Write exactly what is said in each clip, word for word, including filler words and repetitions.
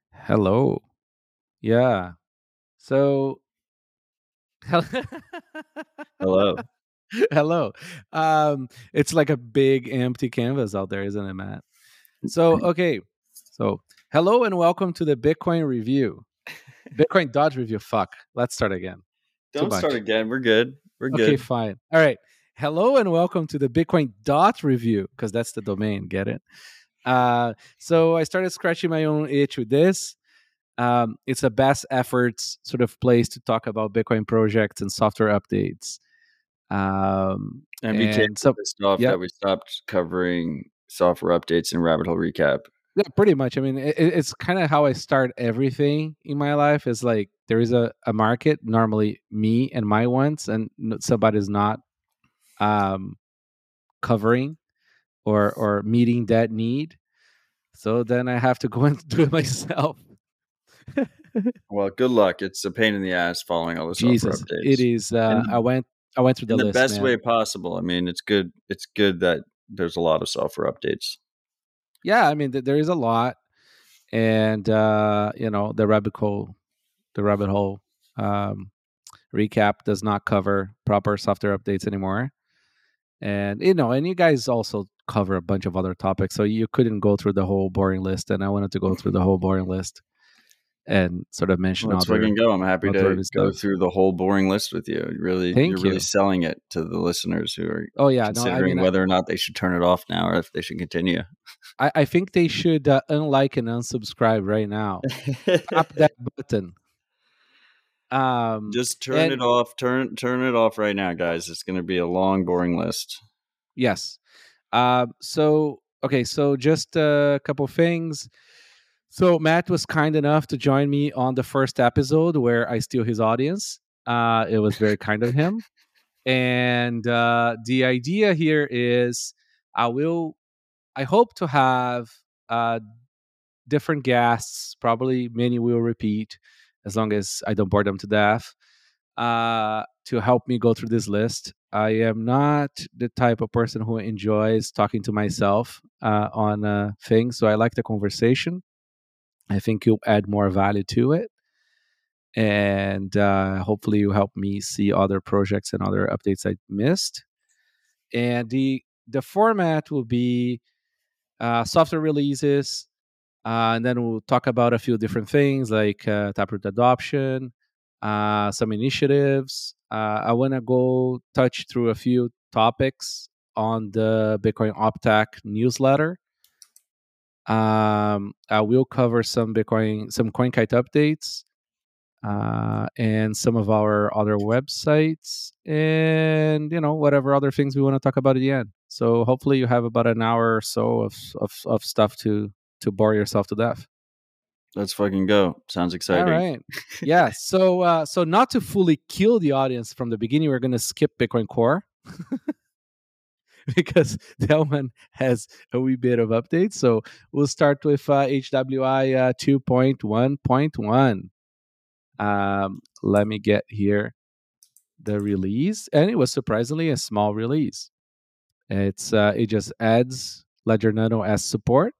Hello. Yeah. So, hel- Hello. hello. Um, it's like a big empty canvas out there, isn't it, Matt? So, okay. So, hello and welcome to the Bitcoin review. Bitcoin Dodge review. Fuck. Let's start again. Too Don't start much. again. We're good. We're Okay, good. fine. All right. Hello and welcome to the Bitcoin dot review because that's the domain. Get it? Uh, so I started scratching my own itch with this. Um, it's a best efforts sort of place to talk about Bitcoin projects and software updates. Um, And we came and so, pissed off yeah, that we stopped covering software updates and rabbit hole recap. yeah, pretty much. I mean, it, it's kind of how I start everything in my life. Is like there is a, a market, normally me and my wants, and n- somebody's not um, covering or or meeting that need. So then I have to go and do it myself. Well, good luck. It's a pain in the ass following all the software Jesus, it updates. is. Uh, I In went. I went through in the the list, best way man. possible. I mean, it's good it's good that there's a lot of software updates. Yeah, I mean, th- there is a lot, and uh, you know, the rabbit hole, the rabbit hole um, recap does not cover proper software updates anymore, and you know, and you guys also cover a bunch of other topics, so you couldn't go through the whole boring list, and I wanted to go through the whole boring list and sort of mention Let's fucking other go. I'm happy to noteworthy go stuff. through the whole boring list with you. You Really, you're Thank really you. selling it to the listeners who are Oh yeah, no, I considering mean, I, whether or not they should turn it off now or if they should continue. I I think they should uh, unlike and unsubscribe right now. Tap that button. Um, Just turn it and off. Turn turn it off right now, guys. It's going to be a long, boring list. yes. Um, so okay, so just a couple things. So Matt was kind enough to join me on the first episode where I steal his audience. Uh, it was very kind of him. And uh, the idea here is I will, I hope to have uh, different guests. Probably many will repeat as long as I don't bore them to death uh, to help me go through this list. I am not the type of person who enjoys talking to myself uh, on uh, things, so I like the conversation. I think you'll add more value to it, and uh, hopefully you help me see other projects and other updates I missed. And the the format will be uh, software releases, uh, and then we'll talk about a few different things like uh, Taproot adoption, uh, some initiatives. Uh, I want to go touch through a few topics on the Bitcoin Optech newsletter. Um, I will cover some Bitcoin, some CoinKite updates, uh, and some of our other websites, and you know whatever other things we want to talk about at the end. So hopefully you have about an hour or so of of, of stuff to to bore yourself to death. Let's fucking go. Sounds All exciting. right. Yeah. So uh, so not to fully kill the audience from the beginning, we're going to skip Bitcoin Core because that one has a wee bit of updates. So we'll start with uh, H W I uh, two point one point one. Um, let me get here the release, and it was surprisingly a small release. It's uh, it just adds Ledger Nano as support.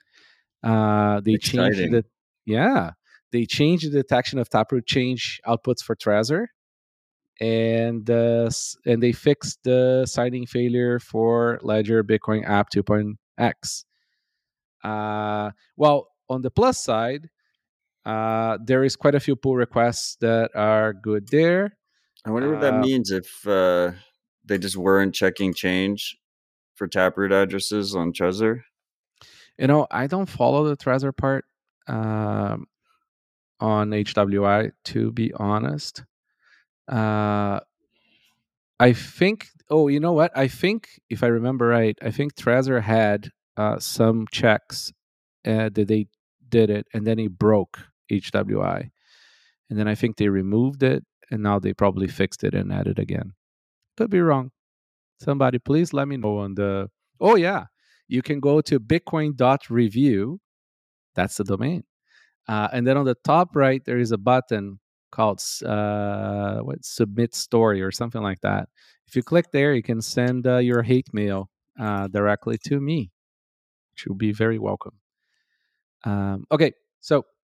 Uh, they changed Exciting. the yeah they changed the detection of Taproot change outputs for Trezor, and uh, and they fixed the signing failure for Ledger Bitcoin App two point x. Uh, well, on the plus side, uh, there is quite a few pull requests that are good there. I wonder what that Uh, means if uh, they just weren't checking change for Taproot addresses on Trezor. you know, I don't follow the Trezor part um, on H W I, to be honest. Uh, I think. Oh, you know what? I think if I remember right, I think Trezor had uh, some checks uh, that they did it, and then it broke H W I, and then I think they removed it, and now they probably fixed it and added again. Could be wrong. Somebody, please let me know on the. Oh yeah, you can go to Bitcoin dot review. That's the domain, uh, and then on the top right there is a button called uh, what submit story or something like that. If you click there, you can send uh, your hate mail uh, directly to me, which will be very welcome. Um, okay, so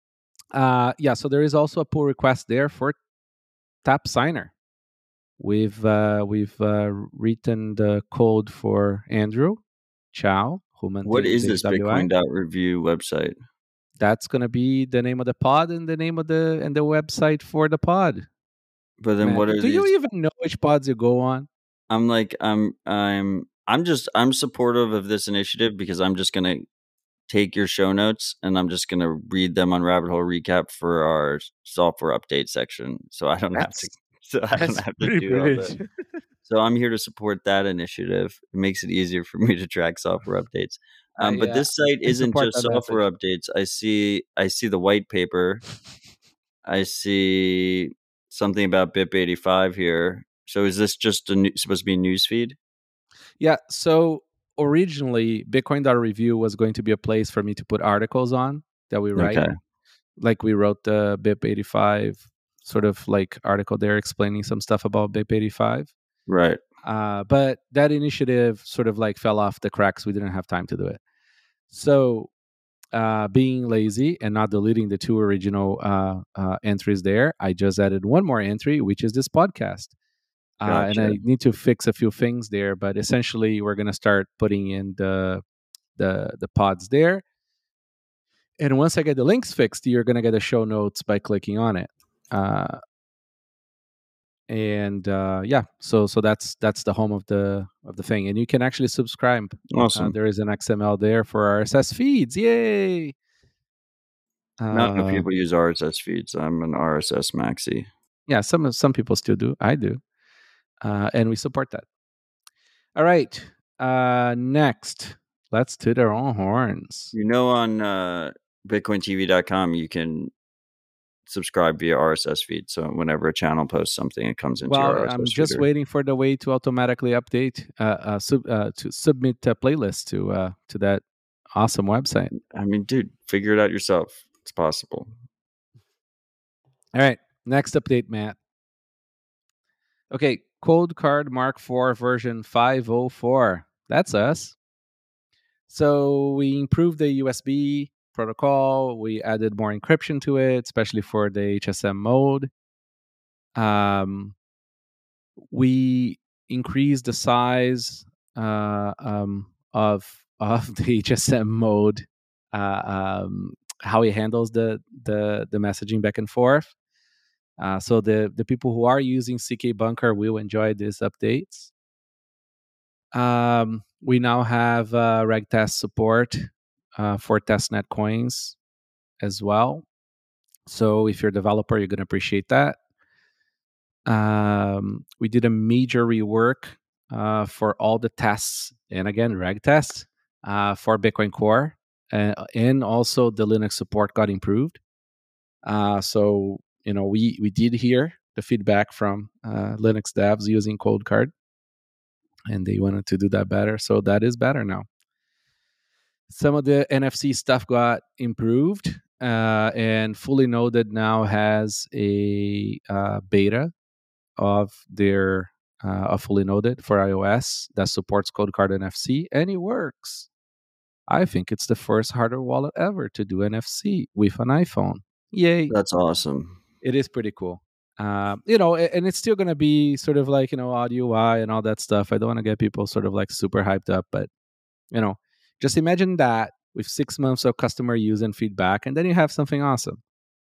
Uh, yeah, so there is also a pull request there for Tap Signer. We've uh, we've uh, written the code for Andrew Chow, who What maintains is this H W I. Bitcoin dot review website? That's gonna be the name of the pod and the name of the and the website for the pod. But then Matt, what are do you these? even know which pods you go on? I'm like I'm I'm I'm just I'm supportive of this initiative because I'm just gonna take your show notes and I'm just gonna read them on Rabbit Hole Recap for our software update section. So I don't have to That's so I don't that's have to pretty do all the brilliant. so I'm here to support that initiative. It makes it easier for me to track software updates. uh, Um, but yeah, this site I isn't support just that software message. updates. I see I see the white paper. I see something about B I P eighty-five here. So is this just a new, supposed to be a news feed? Yeah, so originally Bitcoin.review was going to be a place for me to put articles on that we write. Okay. Like we wrote the B I P eighty-five sort of like article there explaining some stuff about B I P eighty-five. Right. Uh, but that initiative sort of like fell off the cracks. We didn't have time to do it. So uh, being lazy and not deleting the two original uh, uh, entries there, I just added one more entry, which is this podcast. Uh, and Gotcha. I need to fix a few things there, but essentially we're gonna start putting in the the the pods there. And once I get the links fixed, you're gonna get the show notes by clicking on it. Uh, and uh, yeah, so so that's that's the home of the of the thing, and you can actually subscribe. Uh, Awesome. there is an X M L there for R S S feeds. Yay! Not enough Uh, people use R S S feeds. I'm an R S S maxi. yeah, some some people still do. I do, uh, and we support that. All right. Uh, next, let's toot our own horns. You know, on uh, Bitcoin T V dot com, you can subscribe via R S S feed. So whenever a channel posts something, it comes into your Well, I'm R S S just feeder. waiting for the way to automatically update, uh, uh, sub, uh, to submit a playlist to uh, to that awesome website. I mean, dude, figure it out yourself. It's possible. All right, next update, Matt. Okay, Cold Card Mark four version five oh four. That's us. So we improved the U S B protocol. We added more encryption to it, especially for the H S M mode. Um, we increased the size uh, um, of of the H S M mode, uh, um, how it handles the the the messaging back and forth. Uh, so the the people who are using C K Bunker will enjoy these updates. Um, we now have uh, regtest support uh, for testnet coins as well. So if you're a developer, you're going to appreciate that. Um, we did a major rework uh, for all the tests, and again, reg tests uh, for Bitcoin Core, uh, and also the Linux support got improved. Uh, so you know, we we did hear the feedback from uh, Linux devs using Cold Card, and they wanted to do that better. So that is better now. Some of the N F C stuff got improved, uh, and Fully Noded now has a uh, beta of their uh, of Fully Noded for iOS that supports Cold Card N F C, and it works. I think it's the first hardware wallet ever to do N F C with an iPhone. Yay! That's awesome. It is pretty cool. Um, you know, and it's still going to be sort of like, you know, audio U I and all that stuff. I don't want to get people sort of like super hyped up, but you know, just imagine that with six months of customer use and feedback, and then you have something awesome.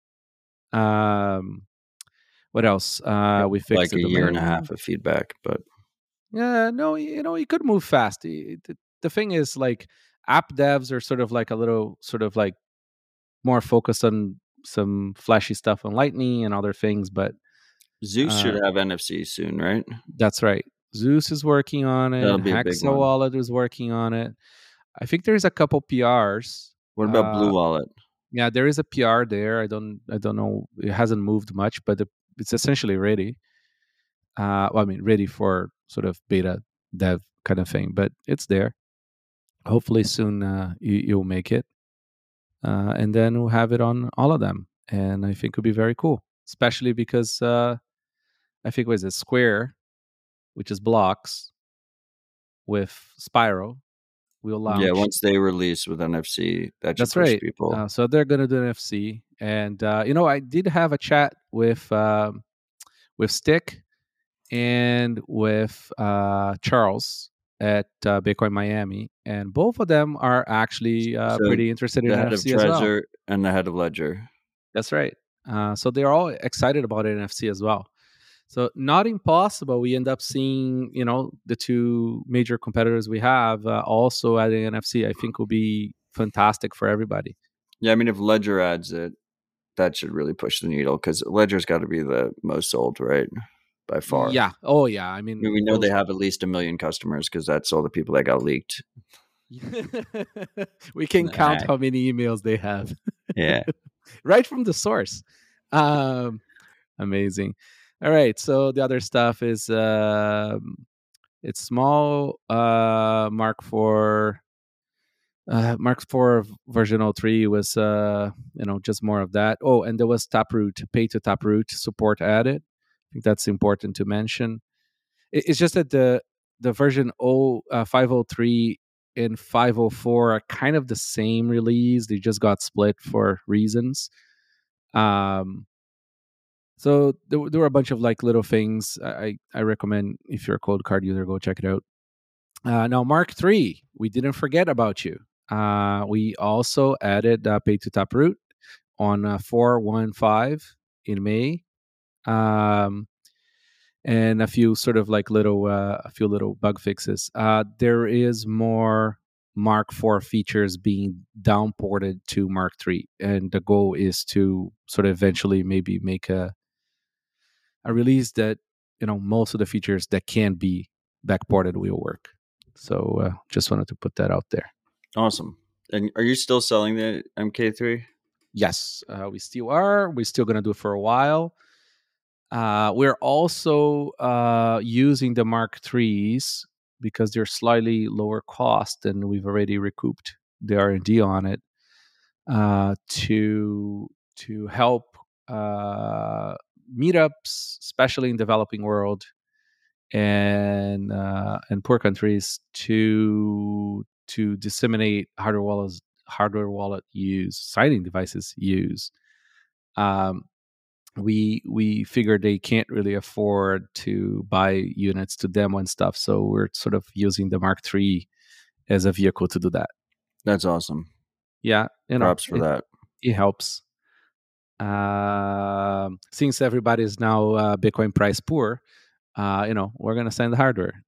Um, what else? Uh, we fixed Like the a year and a domain. half of feedback, but Yeah, no, you know, you could move fast. The, the thing is, like, app devs are sort of like a little, sort of like more focused on some flashy stuff on Lightning and other things, but Zeus uh, should have N F C soon, right? that's right. Zeus is working on That'll it. be a big Hexa one. Wallet is working on it. I think there's a couple P Rs. What about Uh, Blue Wallet? yeah, there is a P R there. I don't, I don't know. It hasn't moved much, but the, it's essentially ready. Uh, well, I mean, ready for sort of beta dev kind of thing, but it's there. Hopefully soon uh, you, you'll make it, uh, and then we'll have it on all of them, and I think it'll be very cool, especially because uh, I think it was a Square, which is blocks with Spyro, will Yeah, launch. once they release with N F C, that should That's push right. people. Uh, so they're going to do N F C, and uh, you know, I did have a chat with um, with Stick and with uh, Charles at uh, Bitcoin Miami, and both of them are actually uh, So pretty interested in the head of N F C as well. Trezor and the head of Ledger. That's right. Uh, so they're all excited about N F C as well. So not impossible. We end up seeing, you know, the two major competitors we have uh, also adding N F C. I think will be fantastic for everybody. Yeah, I mean, if Ledger adds it, that should really push the needle because Ledger's got to be the most sold, right? By far. Yeah. Oh, yeah. I I mean, mean, we know those... they have at least a million customers because that's all the people that got leaked. We can count Nah. how many emails they have. Yeah. Right from the source. Um, amazing. All right. So the other stuff is um, it's small. Uh, Mark for uh, Mark four version oh three was uh, you know just more of that. Oh, and there was Taproot, pay to Taproot support added. I think that's important to mention. It, it's just that the the version oh, uh, five oh three and five oh four are kind of the same release. They just got split for reasons. Um, so there, there were a bunch of like little things. I I recommend if you're a cold card user, go check it out. Uh, now Mark three, we didn't forget about you. Uh, we also added uh, pay to Taproot on uh, four one five in May. Um, and a few sort of like little uh, a few little bug fixes. Uh, there is more Mark four features being downported to Mark three, and the goal is to sort of eventually maybe make a a release that you know most of the features that can be backported will work. So uh, just wanted to put that out there. Awesome. And are you still selling the M K three? Yes, uh, we still are. We're still gonna do it for a while. Uh, we're also uh, using the Mark threes because they're slightly lower cost and we've already recouped the R and D on it uh, to to help uh, meetups, especially in developing world and uh, and poor countries, to to disseminate hardware wallets, hardware wallet use, signing devices use. Um, we we figured they can't really afford to buy units to demo and stuff, so we're sort of using the Mark three as a vehicle to do that. That's awesome. Yeah, you know, Props for it, that. it helps. Um, since everybody is now uh, Bitcoin price poor, uh, you know, we're gonna send the hardware.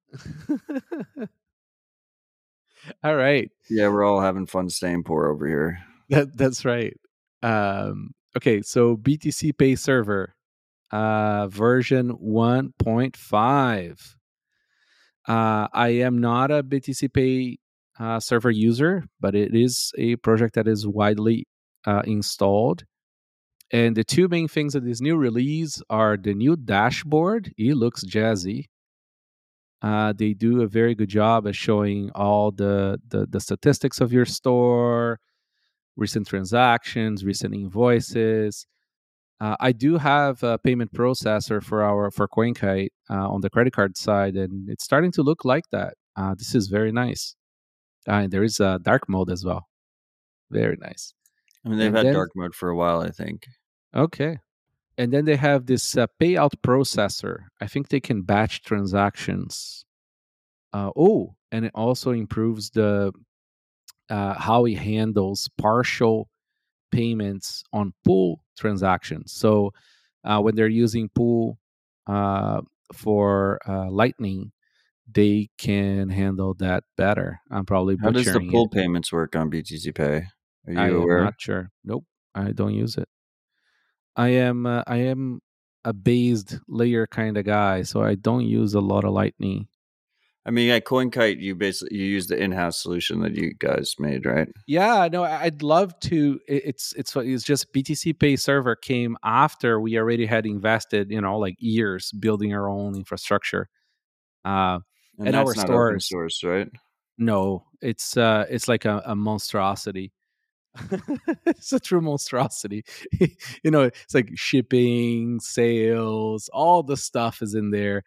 All right. Yeah, we're all having fun staying poor over here. That that's right. Um, okay, so B T C Pay Server uh, version one point five. Uh, I am not a B T C Pay uh, server user, but it is a project that is widely uh, installed. And the two main things of this new release are the new dashboard. It looks jazzy. Uh, they do a very good job at showing all the, the the statistics of your store, recent transactions, recent invoices. Uh, I do have a payment processor for our for CoinKite uh, on the credit card side, and it's starting to look like that. Uh, this is very nice. Uh, and there is a dark mode as well. Very nice. I mean, they've And had then dark mode for a while, I think. okay, and then they have this uh, payout processor. I think they can batch transactions. Uh, oh, and it also improves the uh, how it handles partial payments on pool transactions. So uh, when they're using pool uh, for uh, Lightning, they can handle that better. I'm probably How does the butchering pool it. payments work on B T C Pay? Are I you am aware? not sure. Nope, I don't use it. I am uh, I am a based layer kind of guy, so I don't use a lot of Lightning. I mean, at CoinKite, you basically you use the in-house solution that you guys made, right? Yeah, no, I- I'd love to. it- It's it's it's just B T C Pay Server came after we already had invested, you know, like years building our own infrastructure. Uh, And and our that's not open stores, source, right? no, it's uh, it's like a, a monstrosity. It's a true monstrosity. You know, it's like shipping, sales, all the stuff is in there.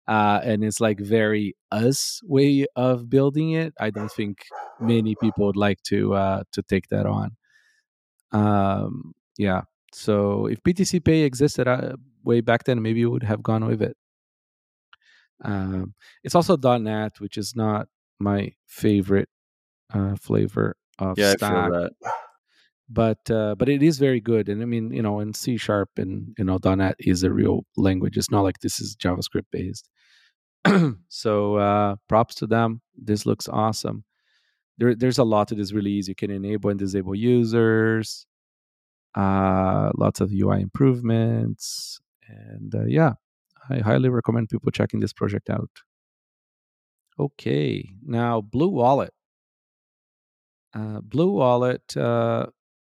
uh, and it's like very us way of building it. I don't think many people would like to uh, to take that on. Um, yeah. So if B T C Pay existed uh, way back then, maybe you would have gone with it. Um, it's also .NET, which is not my favorite uh, flavor of Yeah, I feel Stack, that. but uh, but it is very good. And I mean, you know, in C sharp and you know .NET is a real language. It's not like this is JavaScript based. So uh, props to them. This looks awesome. There, there's a lot of this release. You can enable and disable users. Uh, lots of U I improvements, and uh, yeah, I highly recommend people checking this project out. Okay, now Blue Wallet. Uh, Blue Wallet. Uh,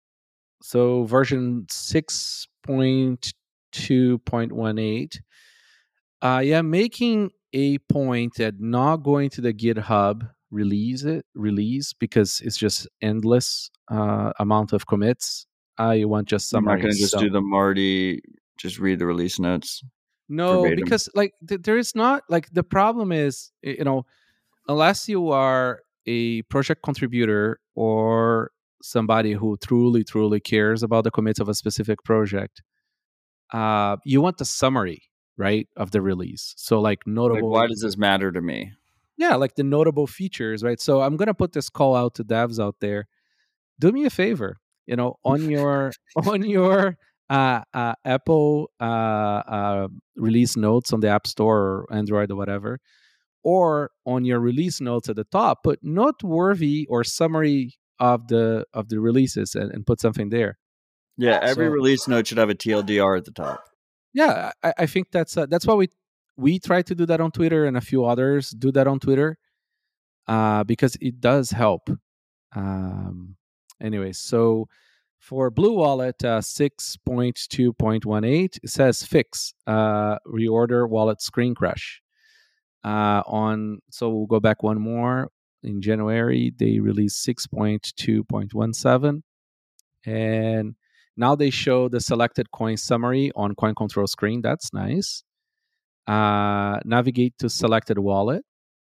so version six point two point one eight. I am making a point at not going to the GitHub release it release because it's just endless uh, amount of commits. I want just You're not going summaries. to just So do the Marty, just read the release notes no, verbatim. because like th- there is not like the problem is y- you know unless you are a project contributor or somebody who truly truly cares about the commits of a specific project, uh, you want the summary right of the release. So like Like, why notable, does this matter to me? yeah, like the notable features, right? So I'm gonna put this call out to devs out there. Do me a favor, you know, on your on your uh, uh, Apple uh, uh, release notes on the App Store or Android or whatever, or on your release notes at the top, put noteworthy or summary of the of the releases and, and put something there. Yeah, every So release note should have a T L D R at the top. yeah, I, I think that's uh, that's why we we try to do that on Twitter, and a few others do that on Twitter uh, because it does help. Um, anyway, so for Blue Wallet uh, six point two point one eight, it says fix uh, reorder wallet screen crash. Uh, on so we'll go back one more. In January, they released six point two point one seven, and now they show the selected coin summary on coin control screen. That's nice. Uh, navigate to selected wallet.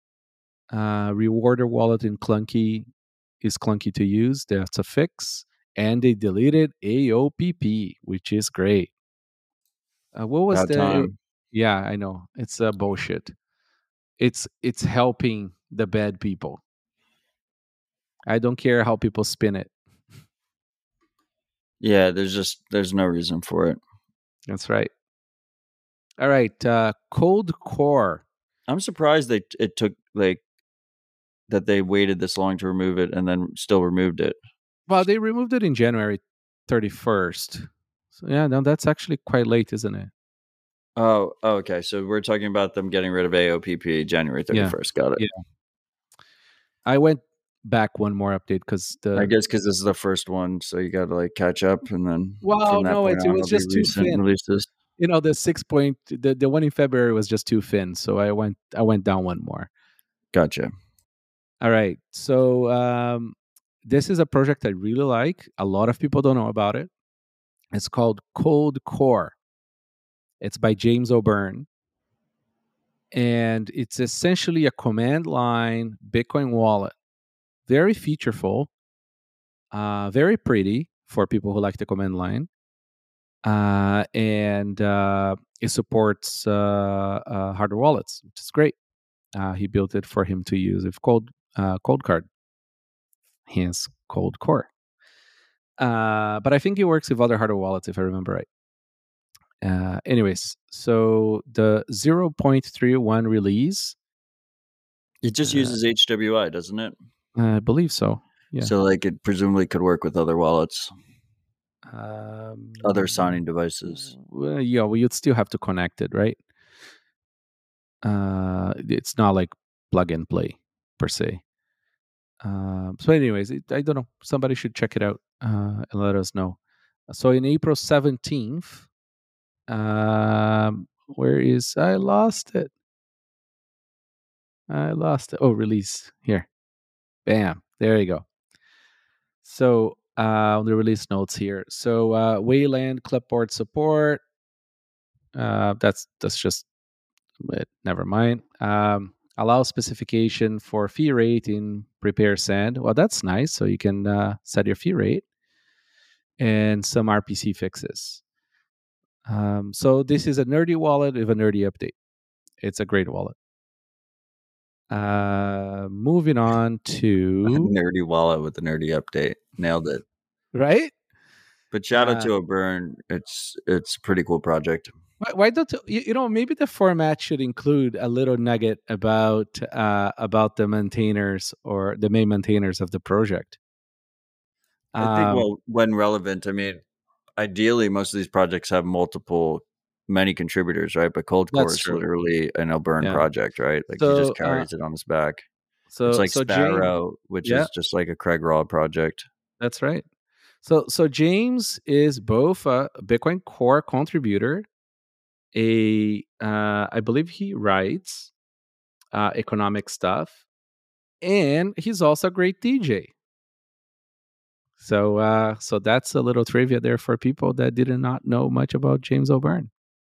Uh, rewarder wallet in clunky is clunky to use. That's a fix. And they deleted A O P P, which is great. Uh, what was That the? time. Yeah, I know it's a uh, bullshit. It's it's helping the bad people. I don't care how people spin it. Yeah, there's just there's no reason for it. That's right. All right, uh, Cold Core. I'm surprised they it took like that they waited this long to remove it and then still removed it. Well, they removed it in January thirty-first. So yeah, no, that's actually quite late, isn't it? Oh, okay. So we're talking about them getting rid of A O P P January thirty-first. Yeah. Got it. Yeah. I went back one more update because the I guess because this is the first one, so you got to like catch up, and then well, from that no, point it, it on, was it'll be just too recent thin. releases. You know, the six point the, the one in February was just too thin, so I went I went down one more. Gotcha. All right, so um, this is a project I really like. A lot of people don't know about it. It's called Cold Core. It's by James O'Byrne, and it's essentially a command line Bitcoin wallet. Very featureful, uh, very pretty for people who like the command line. Uh, and uh, it supports uh, uh, hardware wallets, which is great. Uh, he built it for him to use with Cold uh, Cold Card, hence Cold Core. Uh, but I think it works with other hardware wallets, if I remember right. Uh, anyways, so the zero point three one release, It just uh, uses H W I, doesn't it? I believe so. Yeah. So like it presumably could work with other wallets, Um, other signing devices. well, yeah, well, you'd still have to connect it, right? Uh, it's not like plug and play per se. Um, so, anyways, it, I don't know. Somebody should check it out uh, and let us know. So, in April seventeenth, um, where is I lost it? I lost it. Oh, release here. Bam. There you go. So, uh, on the release notes here. So, uh, Wayland clipboard support. Uh, that's that's just but never mind. Um, allow specification for fee rate in prepare send. Well, that's nice. So you can uh, set your fee rate and some R P C fixes. Um, so this is a nerdy wallet with a nerdy update. It's a great wallet. Uh, moving on to nerdy wallet with a nerdy update. Nailed it. Right? But shout uh, out to O'Byrne. It's it's a pretty cool project. Why, why don't you, you know? Maybe the format should include a little nugget about uh, about the maintainers or the main maintainers of the project. I think, um, well, when relevant. I mean, ideally, most of these projects have multiple, many contributors, right? But Coldcore is true. Literally an O'Byrne yeah. project, right? Like so, he just carries uh, it on his back. So it's like so Sparrow, James, which yeah. is just like a Craig Raw project. That's right. So so James is both a Bitcoin Core contributor, a uh, I believe he writes uh, economic stuff, and he's also a great D J. So uh, so that's a little trivia there for people that did not know much about James O'Byrne.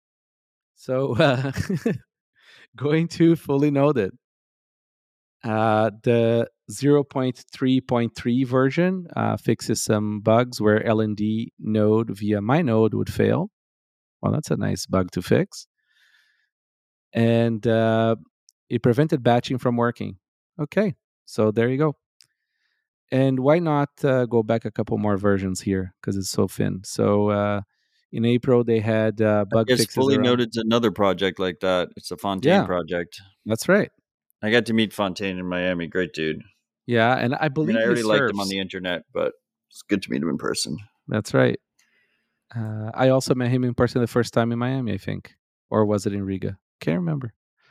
So uh, going to fully noted. Uh, the zero point three point three version uh, fixes some bugs where L N D node via my node would fail. Well, that's a nice bug to fix. And uh, it prevented batching from working. Okay, so there you go. And why not uh, go back a couple more versions here because it's so thin. So uh, in April, they had uh, bug I guess fixes. Fully around... Noted's another project like that. It's a Fontaine yeah, project. That's right. I got to meet Fontaine in Miami. Great dude. Yeah, and I believe I, mean, I already he liked serves. him on the internet, but it's good to meet him in person. That's right. Uh, I also met him in person the first time in Miami, I think. Or was it in Riga? Can't remember.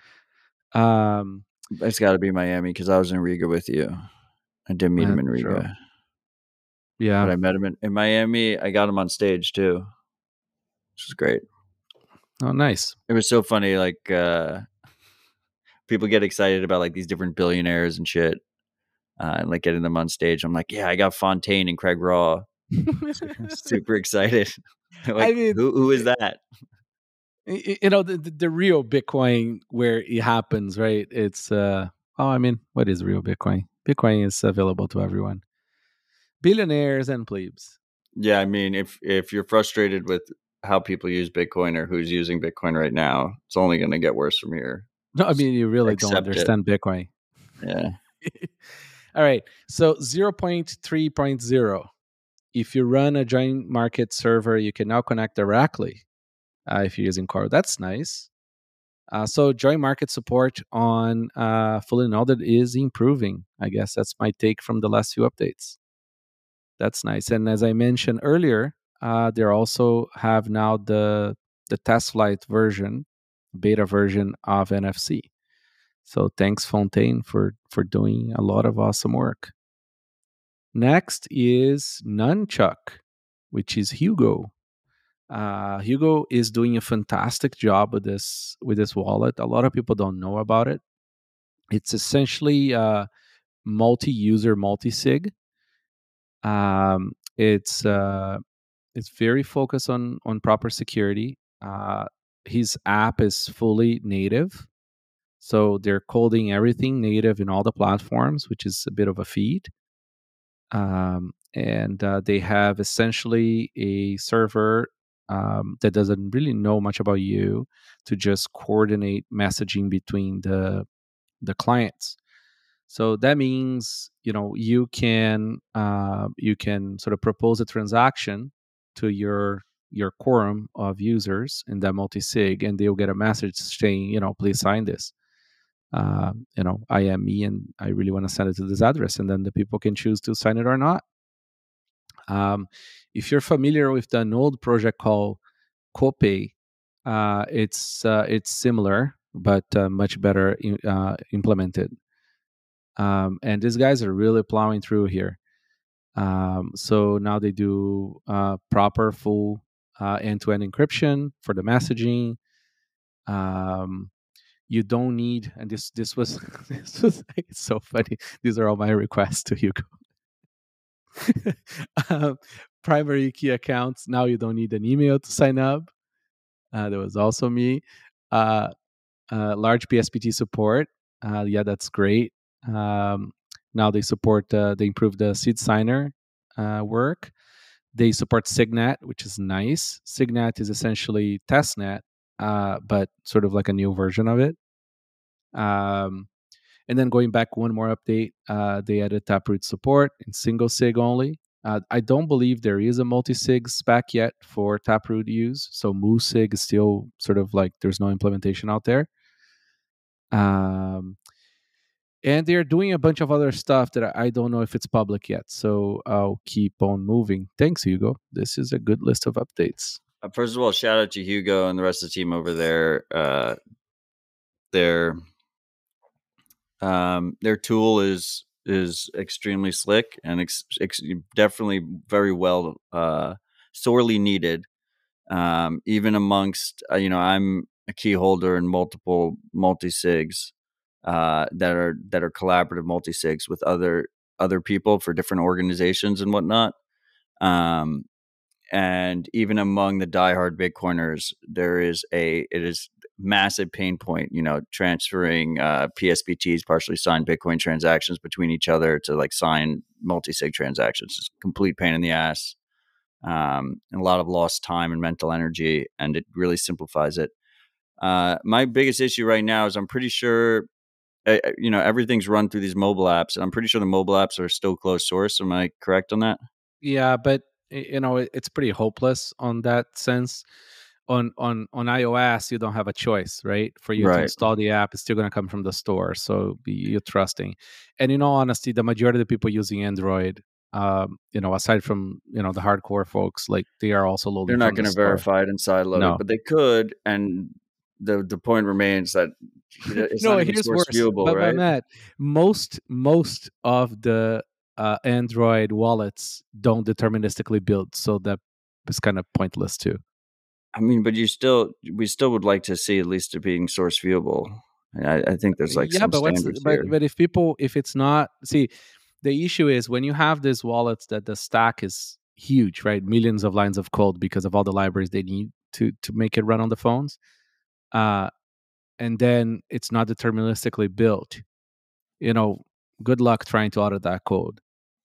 Um, it's got to be Miami because I was in Riga with you. I did meet him in Riga. True. Yeah. But I met him in, in Miami. I got him on stage too, which was great. Oh, nice. It was so funny. Like, uh, people get excited about like these different billionaires and shit, uh, and like getting them on stage. I'm like, yeah, I got Fontaine and Craig Raw. Super excited. Like, I mean, who who is that? You know, the, the, the real Bitcoin where it happens, right? It's uh oh, I mean, what is real Bitcoin? Bitcoin is available to everyone, billionaires and plebes. Yeah, I mean, if if you're frustrated with how people use Bitcoin or who's using Bitcoin right now, it's only going to get worse from here. No, I mean, you really don't understand it. Bitcoin. Yeah. All right. So zero point three point zero. If you run a joint market server, you can now connect directly uh, if you're using Core. That's nice. Uh, so joint market support on uh, Fully Noded is improving. I guess that's my take from the last few updates. That's nice. And as I mentioned earlier, uh, they also have now the the test flight version, beta version of N F C. So thanks, Fontaine, for, for doing a lot of awesome work. Next is Nunchuck, which is Hugo. Uh, Hugo is doing a fantastic job with this with this wallet. A lot of people don't know about it. It's essentially uh, multi-user, multi-sig. Um, it's uh, it's very focused on on proper security. Uh, his app is fully native. So they're coding everything native in all the platforms, which is a bit of a feat. Um, and uh, they have essentially a server um, that doesn't really know much about you to just coordinate messaging between the the clients. So that means, you know, you can uh, you can sort of propose a transaction to your your quorum of users in that multi-sig, and they'll get a message saying, you know, please sign this. Uh, you know, I am me and I really want to send it to this address, and then the people can choose to sign it or not. Um, if you're familiar with the Node project called Copay, uh, it's uh, it's similar but uh, much better in, uh, implemented. Um, and these guys are really plowing through here. Um, so now they do uh, proper full uh, end-to-end encryption for the messaging. Um, you don't need, and this this was this was it's so funny. These are all my requests to Hugo. um, primary key accounts. Now you don't need an email to sign up. Uh, that was also me. Uh, uh, large P S P T support. Uh, yeah, that's great. Um, now they support, uh, they improved the seed signer uh, work. They support Signet, which is nice. Signet is essentially testnet, uh, but sort of like a new version of it. Um, and then going back one more update, uh, they added Taproot support in single sig only. Uh, I don't believe there is a multi-sig spec yet for Taproot use, so MooSig is still sort of like there's no implementation out there. Um, and they're doing a bunch of other stuff that I don't know if it's public yet, so I'll keep on moving. Thanks, Hugo. This is a good list of updates. Uh, first of all, shout out to Hugo and the rest of the team over there. Uh, their um, their tool is is extremely slick and ex- ex- definitely very well uh, sorely needed. Um, even amongst uh, you know, I'm a key holder in multiple multi sigs uh, that are that are collaborative multi sigs with other other people for different organizations and whatnot. Um, and even among the diehard Bitcoiners, there is a it is massive pain point. You know, transferring uh, P S B Ts, partially signed Bitcoin transactions between each other to like sign multi sig transactions. It's a complete pain in the ass, um, and a lot of lost time and mental energy, and it really simplifies it. Uh, my biggest issue right now is I'm pretty sure, uh, you know, everything's run through these mobile apps, and I'm pretty sure the mobile apps are still closed source. Am I correct on that? Yeah, but you know it's pretty hopeless on that sense. On on on iOS, you don't have a choice, right? For you to Right. install the app, it's still going to come from the store, so be you trusting. And in all honesty, the majority of the people using Android, um, you know, aside from you know the hardcore folks, like they are also They're loading not from the going to store. verify it and sideload it, No, but they could. And the the point remains that it's no. not even Here's source worse, viewable, but but right? Matt, most most of the uh, Android wallets don't deterministically build, so that is kind of pointless too. I mean, but you still, we still would like to see at least it being source viewable. I, I think there's like Yeah, some but what's standards but here. but if people if it's not, see, the issue is when you have these wallets that the stack is huge, right? Millions of lines of code because of all the libraries they need to to make it run on the phones. Uh and then it's not deterministically built. You know, good luck trying to audit that code.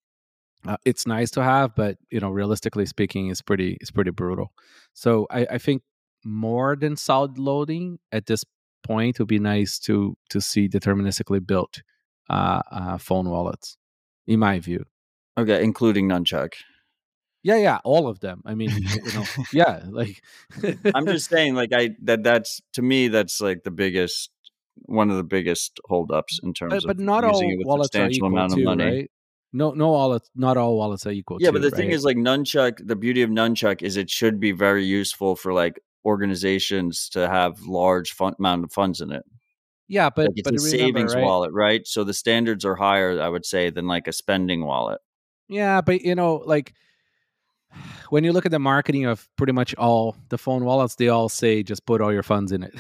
Uh, it's nice to have, but you know, realistically speaking, it's pretty it's pretty brutal. So I, I think more than solid loading at this point would be nice to to see deterministically built uh, uh, phone wallets, in my view. Okay, including Nunchuck. Yeah, yeah, all of them. I mean, y- you know, yeah, like, I'm just saying, like, I that that's to me that's like the biggest, one of the biggest holdups in terms but of but not using it all with wallets are substantial equal amount of too, money. right? No, no wallets, not all wallets are equal Yeah, but too, the thing right? is, like, Nunchuck, the beauty of Nunchuck is it should be very useful for like organizations to have large fun, amount of funds in it. Yeah, but Like, it's but a remember, savings right? wallet, right? So the standards are higher, I would say, than like a spending wallet. Yeah, but you know, like when you look at the marketing of pretty much all the phone wallets, they all say just put all your funds in it.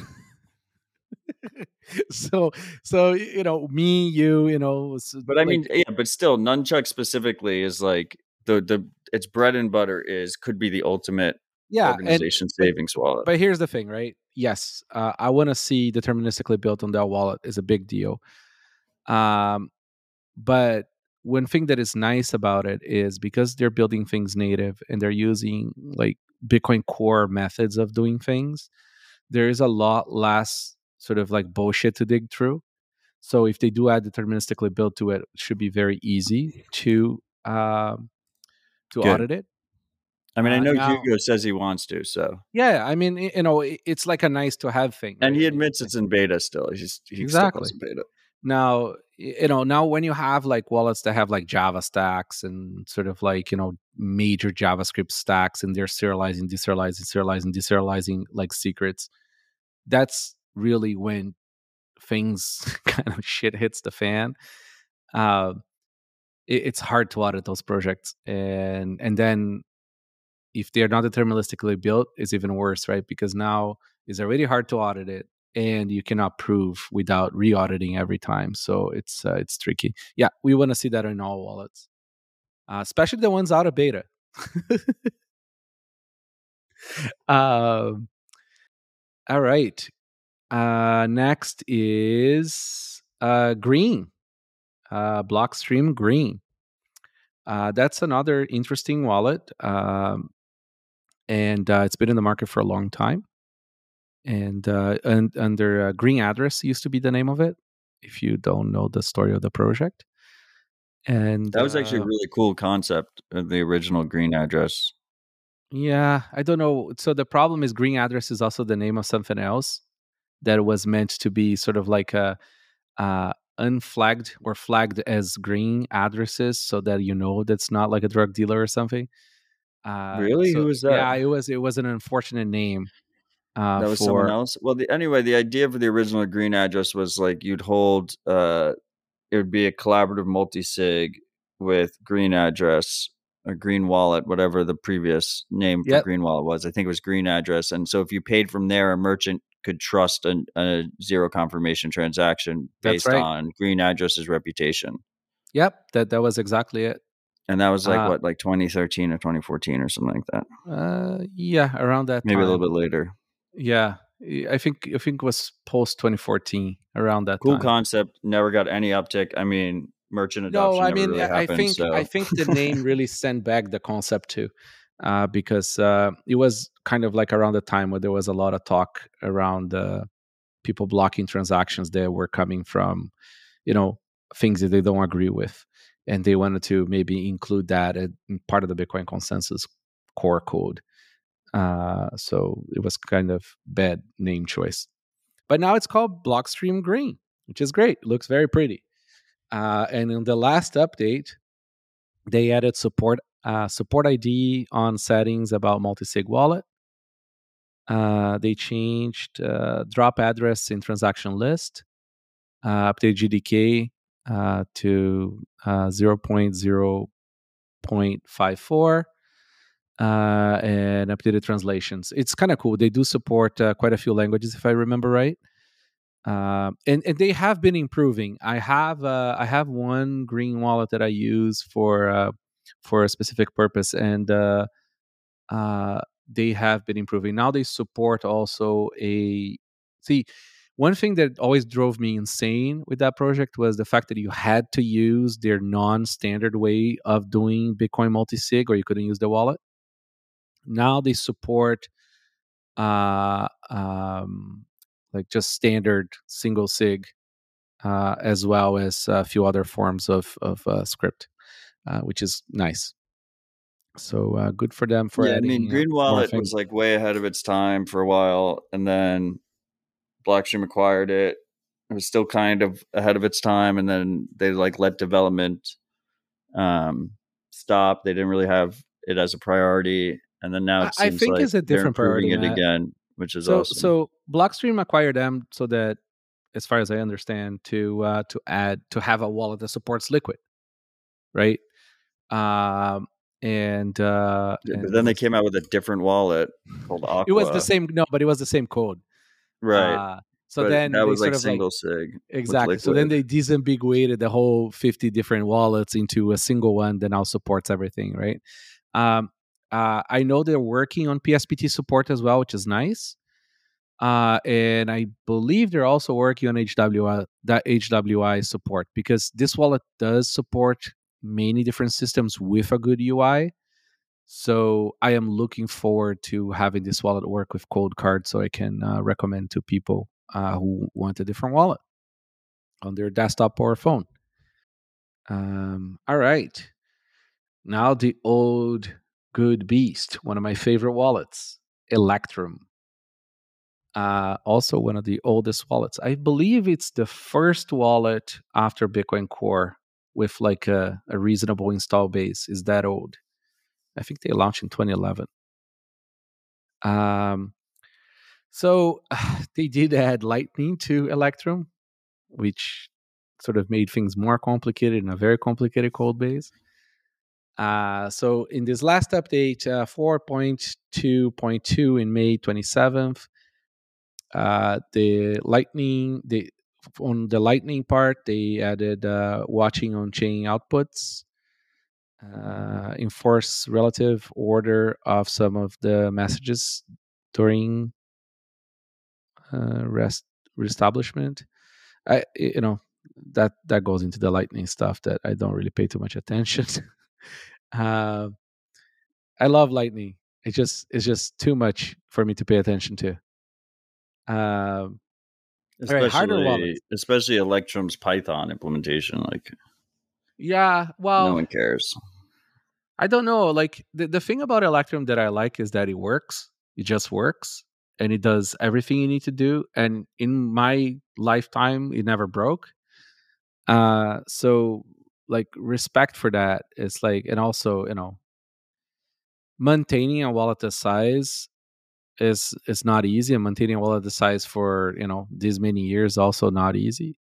so, so you know, me, you, you know, s- But I mean, like yeah, but still, Nunchuck specifically is like the the its bread and butter is could be the ultimate yeah, and organization but savings wallet. but here's the thing, right? Yes, uh, I want to see deterministically built on that wallet is a big deal. Um, but one thing that is nice about it is because they're building things native and they're using like Bitcoin core methods of doing things, there is a lot less sort of like bullshit to dig through. So if they do add deterministically built to it, it should be very easy to um, to Good. audit it. I mean, I Uh, know now, Hugo says he wants to, so yeah, I mean, y- you know, it- it's like a nice to have thing, and right? he I mean, admits it's in beta still. He's he still exactly. has a beta. Now, y- you know, now when you have like wallets that have like Java stacks and sort of like, you know, major JavaScript stacks and they're serializing, deserializing, serializing, deserializing like secrets, that's really when things kind of shit hits the fan. Uh, it, it's hard to audit those projects, and and then if they're not deterministically built, it's even worse, right? Because now it's already hard to audit it, and you cannot prove without re-auditing every time. So it's uh, it's tricky. Yeah, we want to see that in all wallets, uh, especially the ones out of beta. um, all right. Uh, next is uh, Green, uh, Blockstream Green. Uh, that's another interesting wallet, um, and uh, it's been in the market for a long time. And uh, and under uh, Green Address used to be the name of it. If you don't know the story of the project, and That was actually a uh, really cool concept of the original Green Address. yeah, I don't know. So the problem is Green Address is also the name of something else that was meant to be sort of like a uh, unflagged or flagged as green addresses, so that you know that's not like a drug dealer or something. Uh, Really? Who so was that? yeah, it was it was an unfortunate name uh, That was someone for. else? Well, the anyway, the idea for the original Green Address was, like, you'd hold, uh it would be a collaborative multi-sig with Green Address or Green Wallet, whatever the previous name for Yep, Green Wallet was. I think it was Green Address, and so if you paid from there, a merchant could trust an a zero confirmation transaction that's based right. on Green Address's reputation. Yep, that that was exactly it. And that was, like, Uh, what, like, twenty thirteen or twenty fourteen or something like that? uh, yeah, around that Maybe a little time. bit later. Yeah, I think I think it was post twenty fourteen around that Cool time. concept, never got any uptick. I mean, merchant No, adoption I never mean, really I I happened, think I so think the name really sent back the concept too, uh, because uh, it was kind of like around the time where there was a lot of talk around uh, people blocking transactions that were coming from, you know, things that they don't agree with, and they wanted to maybe include that in part of the Bitcoin consensus core code. Uh, so it was kind of bad name choice. But now it's called Blockstream Green, which is great. It looks very pretty. Uh, and in the last update, they added support uh, support I D on settings about multi-sig wallet. Uh, they changed uh, drop address in transaction list, uh, updated G D K uh, to uh, zero point zero point five four, uh, and updated translations. It's kind of cool. They do support uh, quite a few languages, if I remember right. Uh, and and they have been improving. I have uh, I have one green wallet that I use for uh, for a specific purpose, and uh, uh, they have been improving. Now they support also a see. One thing that always drove me insane with that project was the fact that you had to use their non-standard way of doing Bitcoin multi-sig, or you couldn't use the wallet. Now they support uh, um, like just standard single sig, uh, as well as a few other forms of of uh, script, uh, which is nice. So uh, good for them for yeah, I mean, adding uh, Green more Wallet was, things. like, way ahead of its time for a while, and then Blockstream acquired it. It was still kind of ahead of its time, and then they, like, let development um, stop. They didn't really have it as a priority, and then now I, it I seems think like it's a they're different improving priority, it Matt. again, which is So awesome. so Blockstream acquired them so that, as far as I understand, to uh, to add to have a wallet that supports Liquid, right? Um, and uh, Yeah, but and it then they was came out with a different wallet called it was the Aqua. same no, but it was the same code. Right. Uh, so But then that they was, sort like, of like single sig with exactly. So then Liquid. they disambiguated the whole fifty different wallets into a single one that now supports everything, right? Um, uh, I know they're working on P S P T support as well, which is nice. Uh, and I believe they're also working on H W I, that H W I support, because this wallet does support many different systems with a good U I. So I am looking forward to having this wallet work with Cold Card, so I can uh, recommend to people uh, who want a different wallet on their desktop or phone. Um, all right. Now the old good beast, one of my favorite wallets, Electrum. Uh, also one of the oldest wallets. I believe it's the first wallet after Bitcoin Core with like a, a reasonable install base. Is that old? I think they launched in twenty eleven. Um, so they did add Lightning to Electrum, which sort of made things more complicated in a very complicated code base. Uh, so in this last update, uh, four point two point two in May twenty-seventh, uh, the Lightning, the on the Lightning part, they added uh, watching on chain outputs, uh, enforce relative order of some of the messages during uh, rest reestablishment. I you know that that goes into the Lightning stuff that I don't really pay too much attention. uh, I love Lightning. It just it's just too much for me to pay attention to. Um, all right, hardware Especially wallets. especially Electrum's Python implementation. Like Yeah, no well, one cares. I don't know. Like the, the thing about Electrum that I like is that it works. It just works and it does everything you need to do. And in my lifetime, it never broke. Uh so like respect for that. It's like, and also, you know, maintaining a wallet this size is is not easy. And maintaining a wallet this size for, you know, these many years also not easy.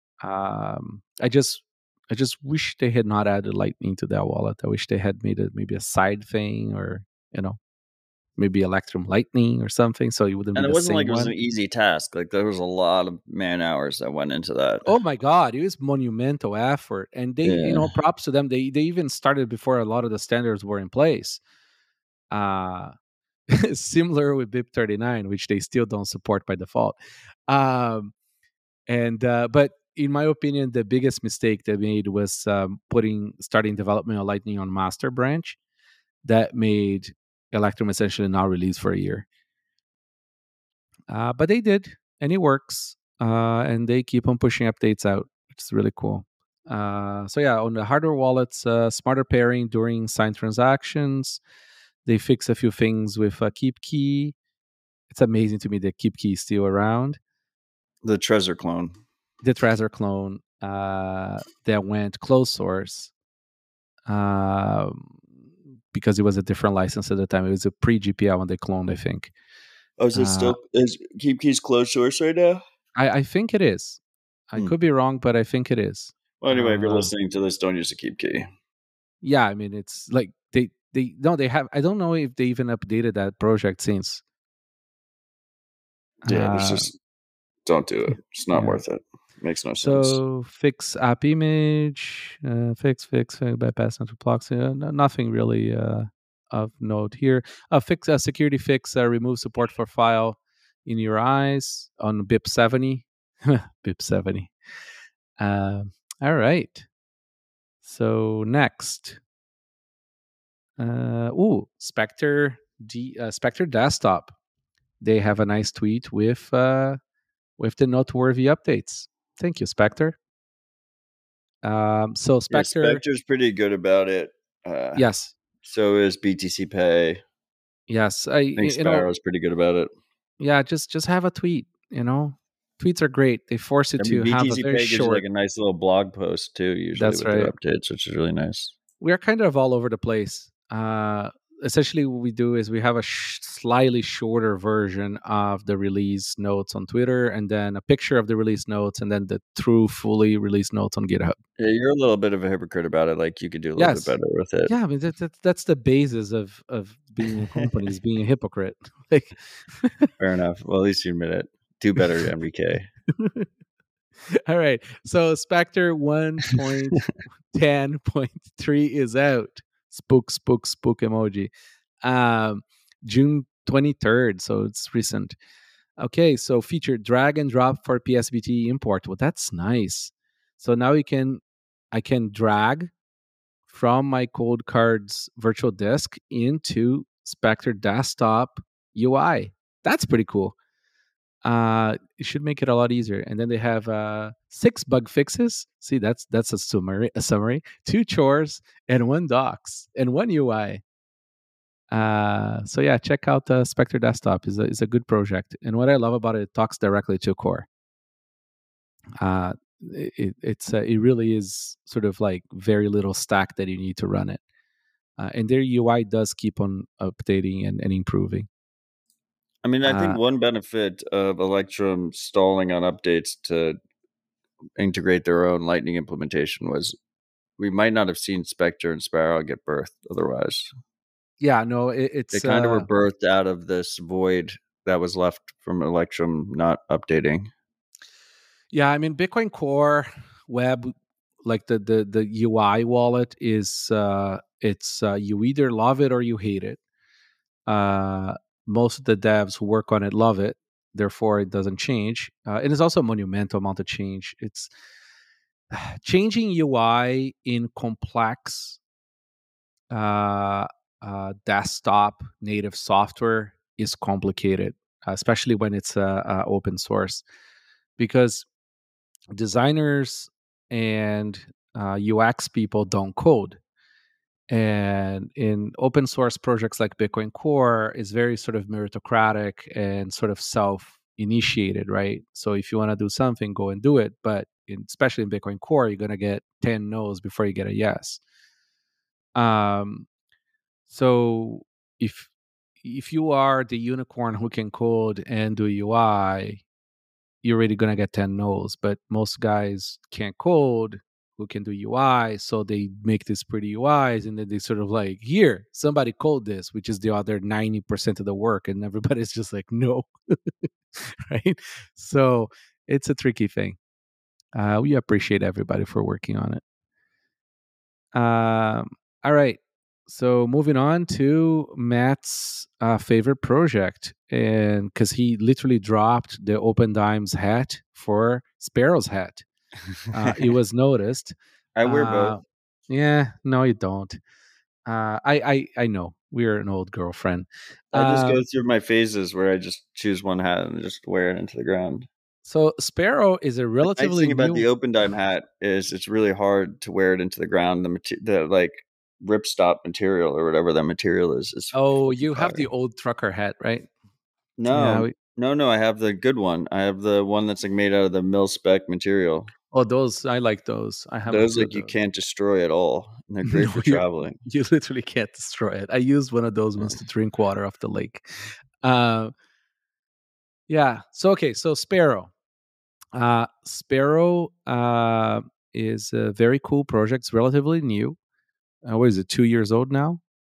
Um I just I just wish they had not added Lightning to that wallet. I wish they had made it maybe a side thing, or, you know, maybe Electrum Lightning or something, so it wouldn't be And it the wasn't like same it was an one. easy task. Like there was a lot of man hours that went into that. Oh my god, it was monumental effort, and they, you Yeah. know, props to them. They they even started before a lot of the standards were in place. Uh Similar with B I P thirty-nine, which they still don't support by default. Um, and uh, but in my opinion, the biggest mistake they made was um, putting starting development of Lightning on master branch. That made Electrum essentially not released for a year. Uh, but they did, and it works. Uh, and they keep on pushing updates out, which is really cool. Uh, so yeah, on the hardware wallets, uh, smarter pairing during signed transactions. They fix a few things with uh, Keep Key. It's amazing to me that Keep Key is still around. The Trezor clone. The Trezor clone uh, that went closed source, um, because it was a different license at the time. It was a pre-G P L when they cloned, I think. Oh, is it Uh, still is Keep Key's closed source right now? I, I think it is. I Hmm. could be wrong, but I think it is. Well, anyway, if you're Uh, listening to this, don't use a Keep Key. yeah, I mean, it's like they they no, they have. I don't know if they even updated that project since. Yeah, it's Uh, just don't do it. It's not yeah. worth it. Makes no sense. So fix app image, uh, fix fix uh, bypass network blocks. Uh, no- nothing really uh, of note here. Uh, fix uh, security fix. Uh, remove support for file in your eyes on B I P seventy. B I P seventy. Um, all right. So next, uh, ooh, Spectre D, uh, Spectre Desktop. They have a nice tweet with uh, with the noteworthy updates. Thank you, Spectre. Um, so Yeah, Spectre, Spectre's pretty good about it. Uh, yes, so is B T C Pay. yes. I I think you know, Sparrow's pretty good about it. yeah. Just just have a tweet. You know, tweets are great. They force you I mean, to have a B T C very Pay gives you like short. a nice little blog post too, usually That's with their right. updates, which is really nice. We are kind of all over the place. Uh, essentially, what we do is we have a sh- slightly shorter version of the release notes on Twitter, and then a picture of the release notes, and then the true fully released notes on GitHub. Yeah, you're a little bit of a hypocrite about it. Like you could do a little Yes, bit better with it. yeah. I mean, that, that, that's the basis of of being a company, is being a hypocrite. Like, Fair enough. Well, at least you admit it. Do better, M B K. all right. So Spectre one point ten point three is out. Spook, spook, spook emoji. Um, June twenty-third. So it's recent. Okay. So feature drag and drop for P S B T import. Well, that's nice. So now you can, I can drag from my Cold Cards virtual disk into Spectre Desktop U I. That's pretty cool. Uh, it should make it a lot easier. And then they have uh, six bug fixes. See, that's that's a summary. A summary. Two chores and one docs and one U I. Uh, so yeah, check out uh, Spectre Desktop. is a is a good project. And what I love about it, it talks directly to Core. Uh, it, it's uh, it really is sort of like very little stack that you need to run it. Uh, and their U I does keep on updating and, and improving. I mean, I think Uh, one benefit of Electrum stalling on updates to integrate their own Lightning implementation was we might not have seen Spectre and Sparrow get birthed otherwise. yeah, no, it, it's They kind of uh, were birthed out of this void that was left from Electrum not updating. yeah. I mean, Bitcoin Core Web, like the the the U I wallet is uh, it's uh, you either love it or you hate it. Uh, most of the devs who work on it love it. therefore it doesn't change. Uh, and it's also a monumental amount of change. It's changing U I in complex uh, uh, desktop native software is complicated, especially when it's uh, uh, open source, because designers and uh, U X people don't code. And in open source projects like Bitcoin Core, is very sort of meritocratic and sort of self initiated, right? So if you want to do something, go and do it. But in, especially in Bitcoin Core, you're going to get ten no's before you get a yes. Um, so if if you are the unicorn who can code and do U I, you're already gonna get ten no's. But most guys can't code who can do U I, so they make these pretty U Is, and then they sort of like, here, somebody code this, which is the other ninety percent of the work, and everybody's just like, no, right? So it's a tricky thing. Uh, we appreciate everybody for working on it. Um, all right. So moving on to Matt's uh, favorite project, and because he literally dropped the Open Dimes hat for Sparrow's hat, uh, it was noticed. I wear Uh, both. yeah, no, you don't. Uh, I, I, I know we're an old girlfriend. I just go Um, through my phases where I just choose one hat and just wear it into the ground. so Sparrow is a The nice relatively thing about the new. Open Dime hat is it's really hard to wear it into the ground. The mater- the like ripstop material or whatever that material is is Oh, fucking you have the fire. old trucker hat, right? Yeah. No, We, no, no. I have the good one. I have the one that's like made out of the mil spec material. oh, those I like those. I have a Those few of like you those. can't destroy at all, and they're great No, for you traveling. you literally can't destroy it. I used one of those ones to drink water off the lake. Uh, yeah. So okay. So Sparrow. Uh, Sparrow uh, is a very cool project. It's relatively new. Uh, what is it? Two years old now.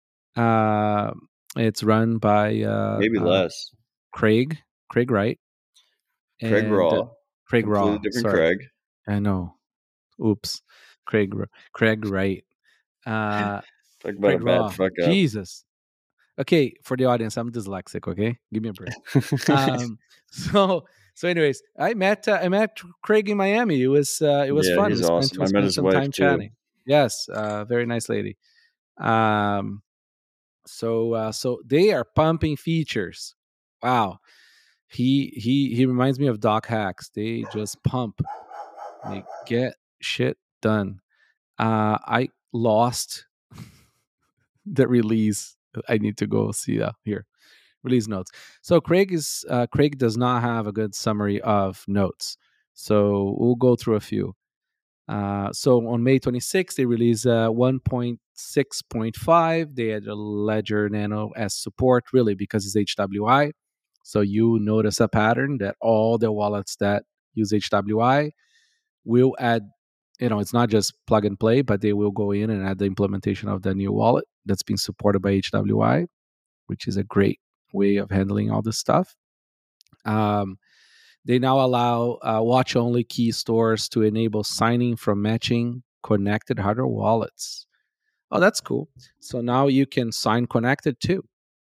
Uh, it's run by uh, Maybe uh, less. Craig Craig Wright Craig and uh, Raw, Craig completely Raw. different Sorry, Craig. I know. Oops. Craig Ra- Craig Wright. Uh, Talk about a Craig bad Raw. fuck up. Jesus. Okay, for the audience, I'm dyslexic. Okay, give me a break. Um, so so, anyways, I met uh, I met Craig in Miami. It was uh, it was Yeah, fun. he's We spent awesome. we I met spent his some wife time too. chatting. Yes, uh, very nice lady. Um, so uh, so they are pumping features. Wow, he he he reminds me of Doc Hacks. They just pump. They get shit done. Uh, I lost the release. I need to go see that here. Release notes. So Craig is uh, Craig does not have a good summary of notes. So we'll go through a few. Uh, so on May twenty-sixth, they released uh, one point six point five. They had a Ledger Nano as support, really, because it's H W I. So you notice a pattern that all the wallets that use H W I will add, you know, it's not just plug and play, but they will go in and add the implementation of the new wallet that's being supported by H W I, which is a great way of handling all this stuff. Um, they now allow uh, watch only key stores to enable signing from matching connected hardware wallets. Oh, that's cool. So now you can sign connected too.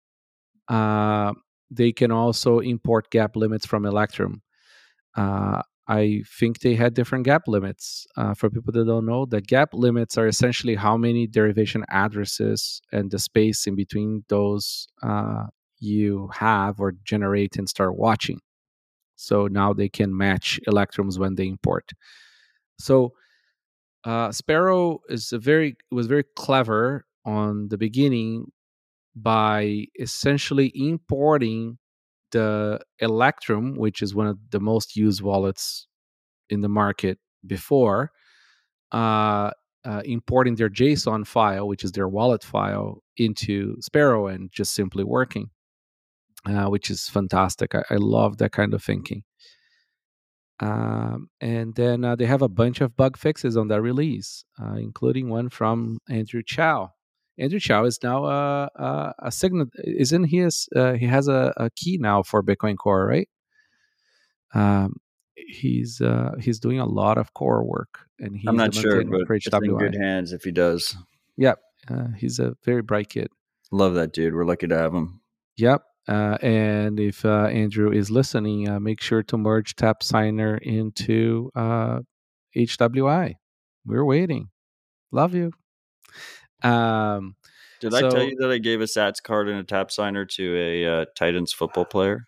Uh, they can also import gap limits from Electrum. Uh, I think they had different gap limits. Uh, for people that don't know, the gap limits are essentially how many derivation addresses and the space in between those uh, you have or generate and start watching. So now they can match electrons when they import. So uh, Sparrow is a very was very clever on the beginning by essentially importing the Electrum, which is one of the most used wallets in the market before, uh, uh, importing their JSON file, which is their wallet file, into Sparrow and just simply working, uh, which is fantastic. I, I love that kind of thinking. Um, and then uh, they have a bunch of bug fixes on that release, uh, including one from Andrew Chow. Andrew Chow is now a a, a signet. Isn't he? A, uh, he has a, a key now for Bitcoin Core, right? Um, he's uh, he's doing a lot of core work, and I'm he's the not sure, maintainer but for it's in good H W I. hands if he does. Yep, uh, he's a very bright kid. Love that dude. We're lucky to have him. Yep. Uh, and if uh, Andrew is listening, uh, make sure to merge Tap Signer into uh, H W I. We're waiting. Love you. Um, Did I tell so you that I gave a Sats card and a tap signer to a uh, Titans football player?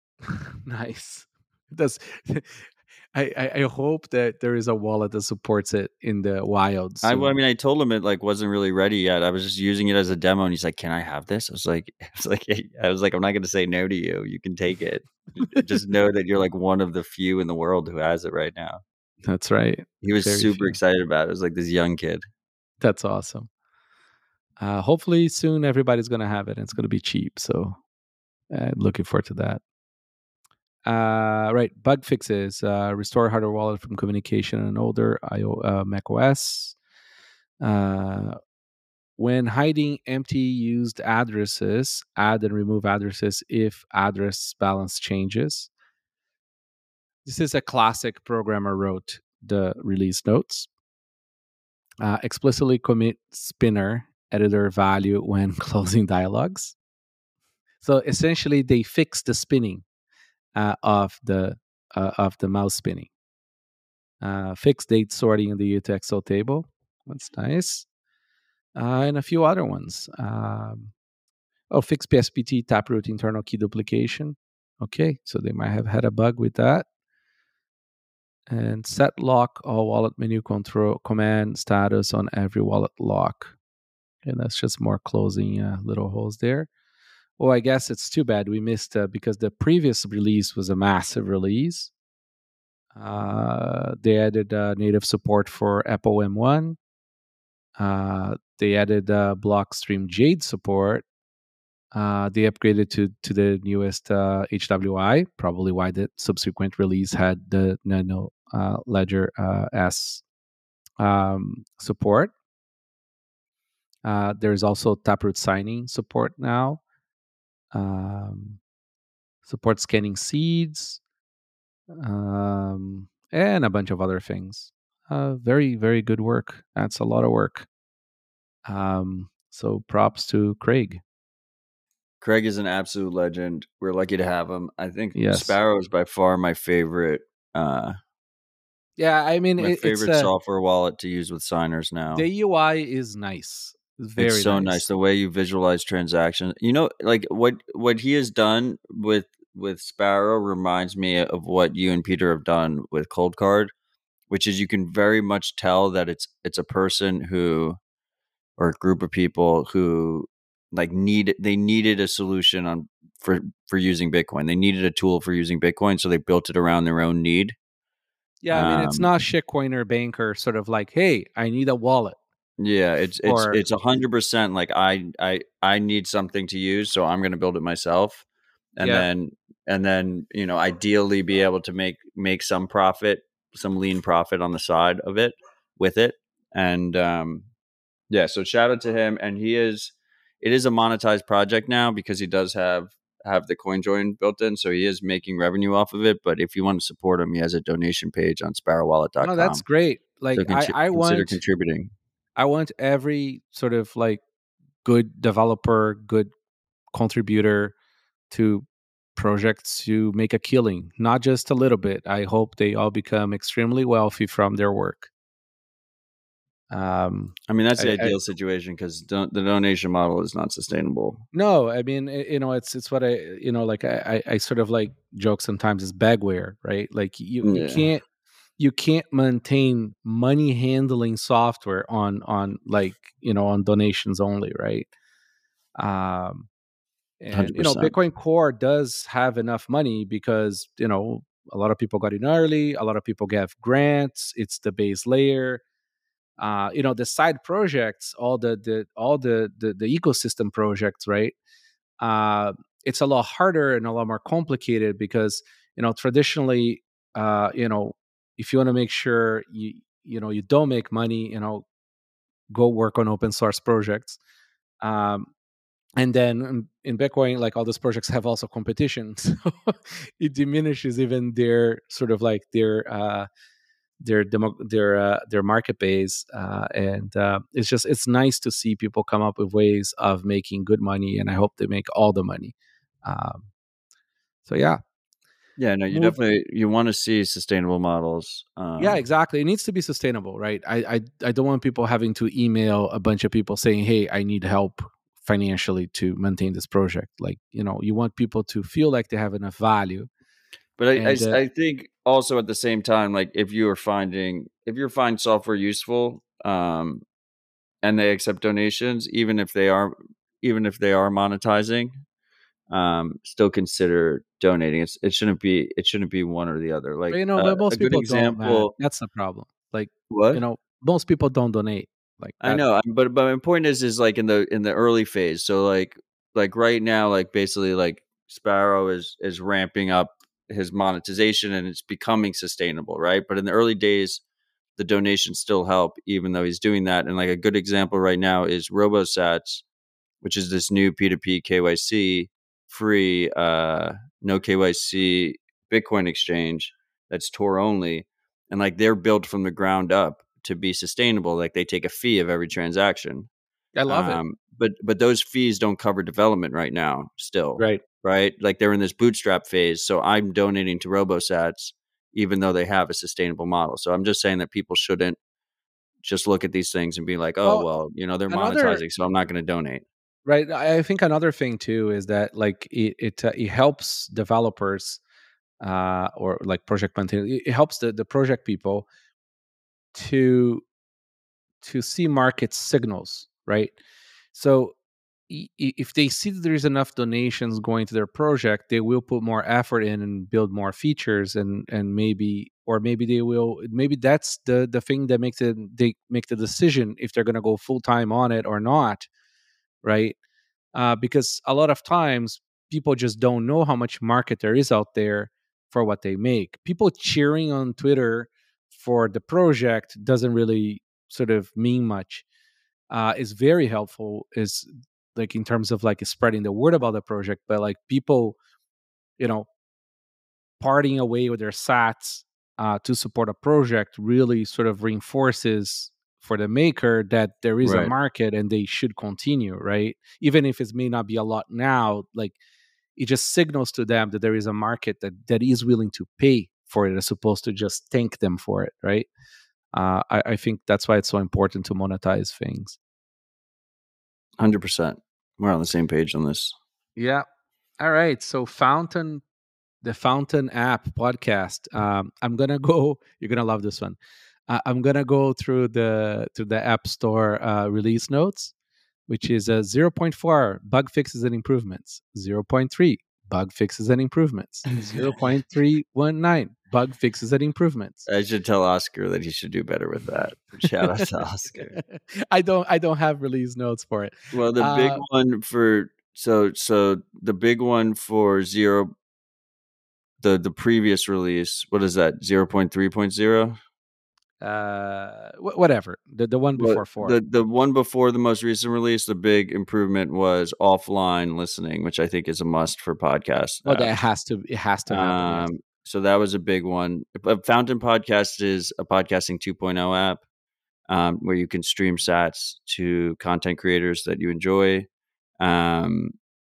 nice. That's. I, I I hope that there is a wallet that supports it in the wild I, well, I soon. mean, I told him it like wasn't really ready yet. I was just using it as a demo, and he's like, "Can I have this?" I was like, "I was like, I was like, I'm not going to say no to you. You can take it. Just know that you're like one of the few in the world who has it right now." That's right. He was Very super few. excited about it. It was like this young kid. That's awesome. Uh, hopefully soon everybody's gonna have it and it's gonna be cheap. So uh, looking forward to that. Uh, right, bug fixes. Uh, restore hardware wallet from communication and older I O uh, Mac O S. Uh, when hiding empty used addresses, add and remove addresses if address balance changes. This is a classic programmer wrote the release notes. Uh, explicitly commit spinner editor value when closing dialogues. So essentially, they fix the spinning uh, of the uh, of the mouse spinning. Uh, fix date sorting in the U T X O table. That's nice. Uh, and a few other ones. Um, oh, fix P S P T taproot internal key duplication. Okay, so they might have had a bug with that. And set lock all wallet menu control command status on every wallet lock. And that's just more closing uh, little holes there. Oh, I guess it's too bad we missed uh, because the previous release was a massive release. Uh, they added uh, native support for Apple M one. Uh, they added uh, Blockstream Jade support. Uh, they upgraded to to the newest uh, H W I, probably why the subsequent release had the Nano uh, Ledger uh, S um, support. Uh, there's also Taproot signing support now. Um, support scanning seeds, um, and a bunch of other things. Uh, very, very good work. That's a lot of work. Um, so props to Craig. Craig is an absolute legend. We're lucky to have him. I think Yes. Sparrow is by far my favorite. Uh, yeah, I mean, my it, favorite it's, uh, software wallet to use with signers now. the U I is nice. It's very it's so nice. nice. The way you visualize transactions. You know, like what what he has done with with Sparrow reminds me of what you and Peter have done with Cold Card, which is you can very much tell that it's it's a person who or a group of people who like need they needed a solution on for for using Bitcoin. They needed a tool for using Bitcoin, so they built it around their own need. Yeah, I mean, it's Um, not shitcoin or banker sort of like, hey, I need a wallet. Yeah, it's it's Or it's a hundred percent like I I I need something to use, so I'm going to build it myself, and yeah, then and then you know ideally be able to make make some profit, some lean profit on the side of it with it, and um, yeah. So shout out to him, and he is it is a monetized project now because he does have have the CoinJoin built in, so he is making revenue off of it. But if you want to support him, he has a donation page on sparrow wallet dot no, that's com. great. So Like, con- I, I consider want, contributing. I want every sort of like good developer, good contributor to projects to make a killing, not just a little bit. I hope they all become extremely wealthy from their work. Um, I mean, that's the I, I, ideal situation because don- the donation model is not sustainable. no, I mean, i- you know, it's it's what I, you know, like I, I I sort of like joke sometimes is bagware, right? Like you you Yeah, can't you can't maintain money handling software on on like you know on donations only, right? Um, and hundred you know, percent. Bitcoin Core does have enough money because you know a lot of people got in early, a lot of people get grants. It's the base layer. Uh, you know, the side projects, all the the all the the, the ecosystem projects, right? Uh, it's a lot harder and a lot more complicated because you know traditionally, uh, you know, if you want to make sure you you know you don't make money, you know, go work on open source projects. Um, and then in- in Bitcoin, like all those projects have also competition, so it diminishes even their sort of like their uh, their demo, their uh, their market base, uh, and uh, it's just it's nice to see people come up with ways of making good money, and I hope they make all the money Um, so yeah, Yeah, no, you move. definitely you want to see sustainable models. Yeah, Um, exactly. It needs to be sustainable, right? I, I I don't want people having to email a bunch of people saying, "Hey, I need help financially to maintain this project." Like, you know, you want people to feel like they have enough value. but I, I And s- uh, I think also at the same time, like if you are finding if you're finding software useful, um, and they accept donations, even if they are even if they are monetizing, um, still consider donating. It's it shouldn't be it shouldn't be one or the other. but, Like you know, uh, but a most good people don't, Matt. example. That's the problem. Like, you What? know, most people don't donate like I that. know, um, but but my point is is like in the in the early phase. So like like right now, like basically like Sparrow is is ramping up his monetization and it's becoming sustainable, right? But in the early days, the donations still help, even though he's doing that. And like a good example right now is RoboSats, which is this new P two P K Y C free, uh, no K Y C Bitcoin exchange that's Tor only. And like they're built from the ground up to be sustainable. Like they take a fee of every transaction. I love it. Um, but but those fees don't cover development right now, still, Right. right? Like they're in this bootstrap phase. So I'm donating to RoboSats, even though they have a sustainable model. So I'm just saying that people shouldn't just look at these things and be like, oh, Well, well, you know, they're another monetizing, so I'm not going to donate. right. I I think another thing too is that like it it, uh, it helps developers uh, or like project maintainers. It, it helps the the project people to to see market signals, right? So i- i- if they see that there's enough donations going to their project, they will put more effort in and build more features, and and maybe or maybe they will maybe that's the the thing that makes it they make the decision if they're going to go full time on it or not, right? Uh, because a lot of times people just don't know how much market there is out there for what they make. People cheering on Twitter for the project doesn't really sort of mean much. Uh, is very helpful is like in terms of like spreading the word about the project, but like people, you know, parting away with their sats uh, to support a project really sort of reinforces for the maker that there is a Right. market and they should continue, right? Even if it may not be a lot now, like it just signals to them that there is a market that that is willing to pay for it as opposed to just thank them for it, right? Uh, I, I think that's why it's so important to monetize things. one hundred percent. We're on the same page on this. Yeah. All right. So Fountain, the Fountain app podcast. Um, I'm gonna go. You're gonna love this one. Uh, I'm gonna go through the through the App Store uh, release notes, which is a zero point four bug fixes and improvements, zero point three bug fixes and improvements, zero point three one nine bug fixes and improvements. I should tell Oscar that he should do better with that. Shout out to Oscar. I don't I don't have release notes for it. Well, the big Uh, one for so so the big one for zero the the previous release, what is that? zero point three point zero? uh, wh- whatever the the one Well, before four. the the one before the most recent release, the big improvement was offline listening, which I think is a must for podcast Oh, that apps. has to it has to happen. Yes. Um, so that was a big one. But Fountain Podcast is a podcasting 2.0 app, um, where you can stream sats to content creators that you enjoy. Um,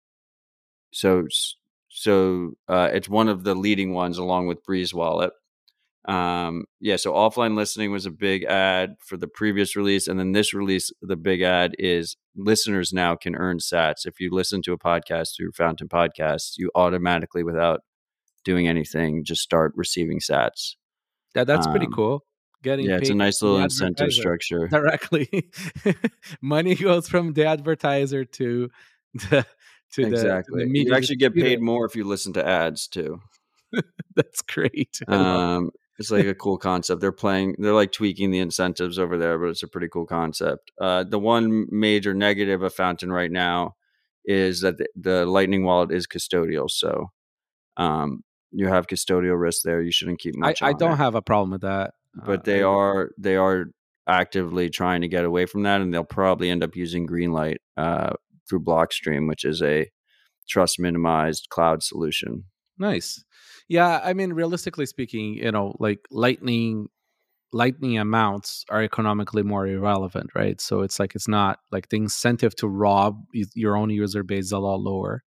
so so uh, it's one of the leading ones along with Breeze Wallet. Um, yeah, so offline listening was a big ad for the previous release, and then this release, the big ad is listeners now can earn sats. If you listen to a podcast through Fountain Podcasts, you automatically, without doing anything, just start receiving sats. That that's pretty Um, cool. Getting yeah, it's a paid nice from the little incentive advertiser structure. directly. Money goes from the advertiser to the to the to the Exactly. You media actually get distributor. paid more if you listen to ads too. That's great. I love Um, it's like a cool concept. They're playing, they're like tweaking the incentives over there, but it's a pretty cool concept. Uh, the one major negative of Fountain right now is that the, the Lightning wallet is custodial. So um, you have custodial risk there. You shouldn't keep I much I on don't it, have a problem with that. Uh, but I they are, they are actively trying to get away from that. And they'll probably end up using Greenlight uh, through Blockstream, which is a trust minimized cloud solution. Nice. Yeah, I mean, realistically speaking, you know, like lightning lightning amounts are economically more irrelevant, right? So it's like it's not like the incentive to rob y- your own user base is a lot lower.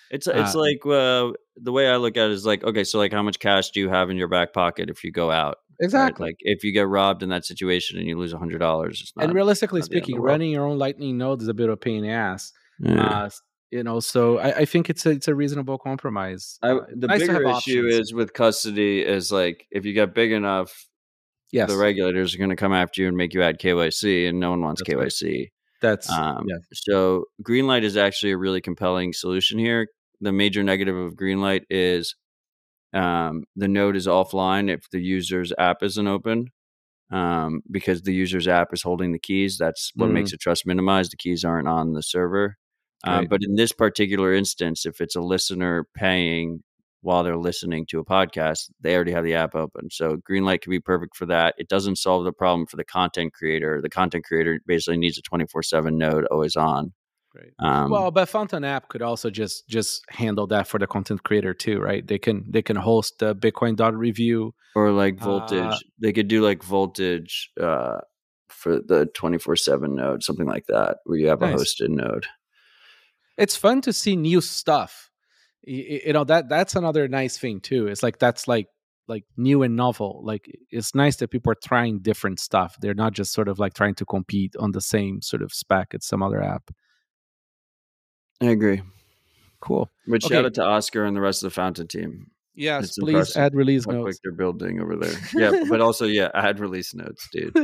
It's Uh, it's like uh, the way I look at it is like, okay, so like how much cash do you have in your back pocket if you go out, right? exactly. Like if you get robbed in that situation and you lose a hundred dollars, it's And not realistically not the end of speaking, the world. running your own Lightning node is a bit of a pain in the ass. Yeah. Uh, you know, so I, I think it's a it's a reasonable compromise. I, Uh, it's the nice to bigger have issue options. is with custody is like if you get big enough, the Yes, regulators are going to come after you and make you add K Y C, and no one wants that's right. K Y C. That's Um, yeah. so Greenlight is actually a really compelling solution here. The major negative of Greenlight is um, the node is offline if the user's app isn't open, um, because the user's app is holding the keys. That's what Mm, makes it trust minimized. The keys aren't on the server. Um, right. but in this particular instance, if it's a listener paying while they're listening to a podcast, they already have the app open. So Greenlight can be perfect for that. It doesn't solve the problem for the content creator. The content creator basically needs a twenty-four seven node always on. Great. Um, Well, but Fountain app could also just just handle that for the content creator too, right? They can they can host the Bitcoin dot review. or like Uh, voltage. They could do like voltage uh, for the twenty-four seven node, something like that, where you have a nice. hosted node. It's fun to see new stuff. Y- y- You know that that's another nice thing too. It's like that's like like new and novel. Like it's nice that people are trying different stuff. They're not just sort of like trying to compete on the same sort of spec as some other app. I agree. Cool. But shout Okay. out to Oscar and the rest of the Fountain team. Yes, It's please impressive add release how quick notes. they're building over there. Yeah, but also, yeah, add release notes, dude.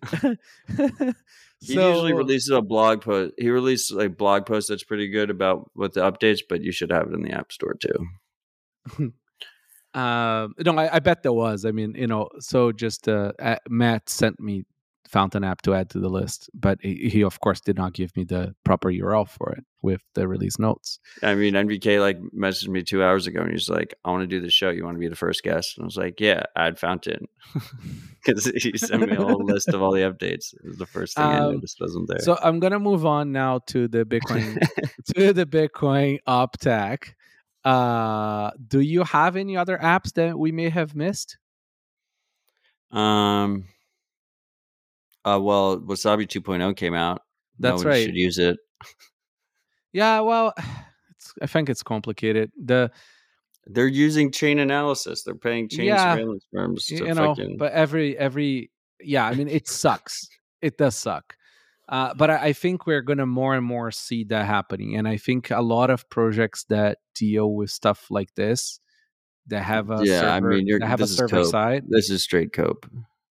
He usually so releases a blog post. He releases like blog post that's pretty good about what the updates, but you should have it in the App Store too. Um, no, I, I bet there was. I mean, you know, so just uh, uh, Matt sent me Fountain app to add to the list, but he, he of course did not give me the proper U R L for it with the release notes. I mean, N V K like messaged me two hours ago and he's like, I want to do the show. You want to be the first guest? And I was like, yeah, add Fountain. Because he sent me a whole list of all the updates. It was the first thing I Um, noticed wasn't there. so I'm gonna move on now to the Bitcoin to the Bitcoin Optech. Uh, do you have any other apps that we may have missed? um, uh, well, Wasabi two point oh came out. That's Nobody right. should use it. Yeah, well, it's, I think it's complicated. The They're using chain analysis. They're paying chain yeah, surveillance firms to you know, fucking. but every every yeah, I mean, it sucks. It does suck. Uh, but I, I think we're gonna more and more see that happening, and I think a lot of projects that deal with stuff like this that have a Yeah, I server mean, you're, that have a this is server cope. side. This is straight cope.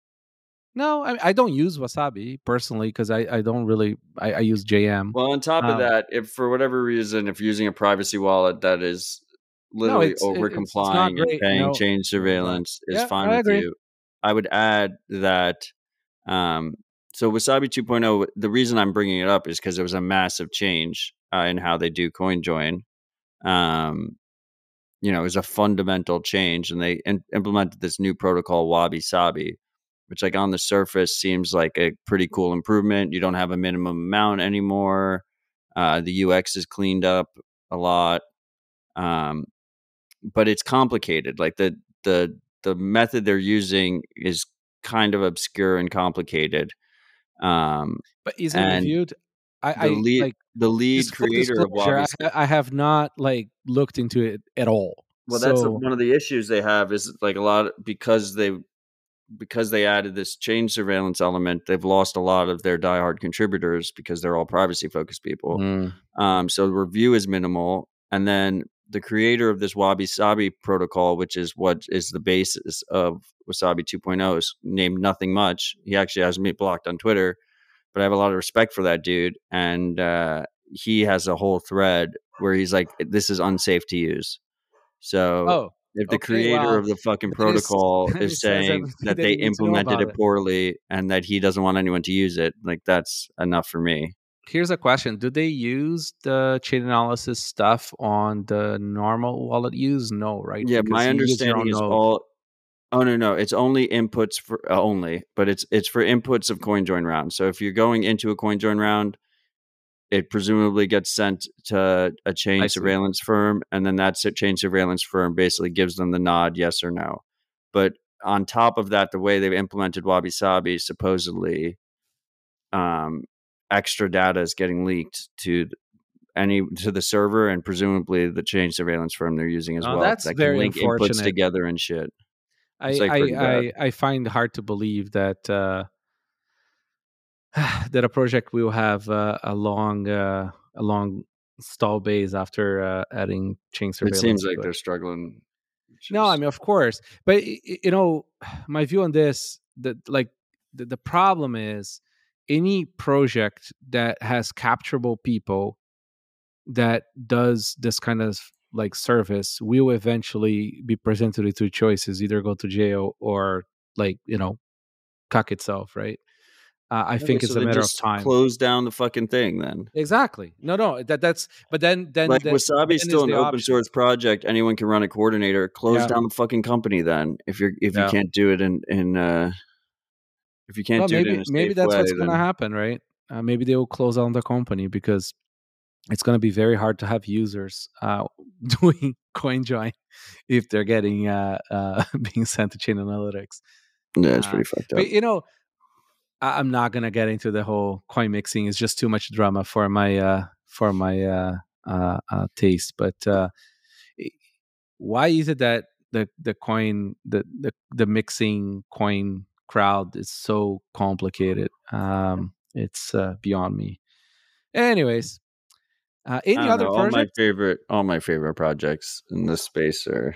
No, I, I don't use Wasabi personally because I, I don't really I, I use J M. Well, on top of Um, that, if for whatever reason, if you're using a privacy wallet that is no, literally it's it, over it's it's not complying and great. paying No, chain no, it's not. surveillance is Yeah, fine I with agree. you, I would add that. Um, so Wasabi two point oh, the reason I'm bringing it up is because there was a massive change uh, in how they do CoinJoin. Um, you know, it was a fundamental change, and they in- implemented this new protocol, Wabi Sabi, which, like, on the surface seems like a pretty cool improvement. You don't have a minimum amount anymore. Uh, the U X is cleaned up a lot, um, but it's complicated. Like the the the method they're using is kind of obscure and complicated. Um, But is it and reviewed? I, the I lead like the lead just full creator of disclosure. Wabi I, ha- I have not like looked into it at all. Well, that's So one of the issues they have is like a lot because they because they added this chain surveillance element. They've lost a lot of their diehard contributors because they're all privacy focused people. mm, Um, so the review is minimal, and then the creator of this Wabi Sabi protocol, which is what is the basis of Wasabi two point oh, is named nothing much. He actually has me blocked on Twitter, but I have a lot of respect for that dude, and uh, he has a whole thread where he's like, "This is unsafe to use." So oh, if the okay. creator Well, of the fucking then it's, protocol then it is says saying everything that that they you need to know implemented about it it. poorly and that he doesn't want anyone to use it, like that's enough for me. Here's a question: do they use the chain analysis stuff on the normal wallet use? No, right? Yeah, Because my you use your understanding own is node. all. Oh no, no, it's only inputs for uh, only, but it's it's for inputs of CoinJoin round. So if you're going into a CoinJoin round, it presumably gets sent to a chain I see. surveillance firm, and then that chain surveillance firm basically gives them the nod, yes or no. But on top of that, the way they've implemented Wabi Sabi, supposedly, um, extra data is getting leaked to any to the server and presumably the chain surveillance firm they're using as Oh, well that's that can very link inputs unfortunate. together and shit. It's I like I pretty bad. I, I find hard to believe that uh, that a project will have uh, a long uh, a long stall base after uh, adding chain It surveillance seems like to it. they're struggling. No, I mean, of course, but y- y- you know, my view on this, that like the, the problem is any project that has capturable people that does this kind of like service will eventually be presented with two choices: either go to jail or like you know, cuck itself, right? Uh, I Okay, think it's so a then matter of just time. close down the fucking thing then. Exactly. No, no, that that's. But then, then, Like then, Wasabi is then still is an the open option. source project. Anyone can run a coordinator. Close Yeah, down the fucking company then. If you're if you yeah. can't do it in in uh if you can't Well, do it in maybe a maybe safe that's way, what's gonna then happen, right? Uh, maybe they will close down the company because it's gonna be very hard to have users uh, doing CoinJoin if they're getting uh, uh, being sent to Chainalytics. yeah, it's Uh, pretty fucked up. but you know, I- I'm not gonna get into the whole coin mixing. It's just too much drama for my uh, for my uh, uh, uh, taste. But uh, i- why is it that the the coin the the, the mixing coin crowd is so complicated? Um, it's uh, beyond me. Anyways, uh, I any don't other know. All my project? favorite all my favorite projects in this space are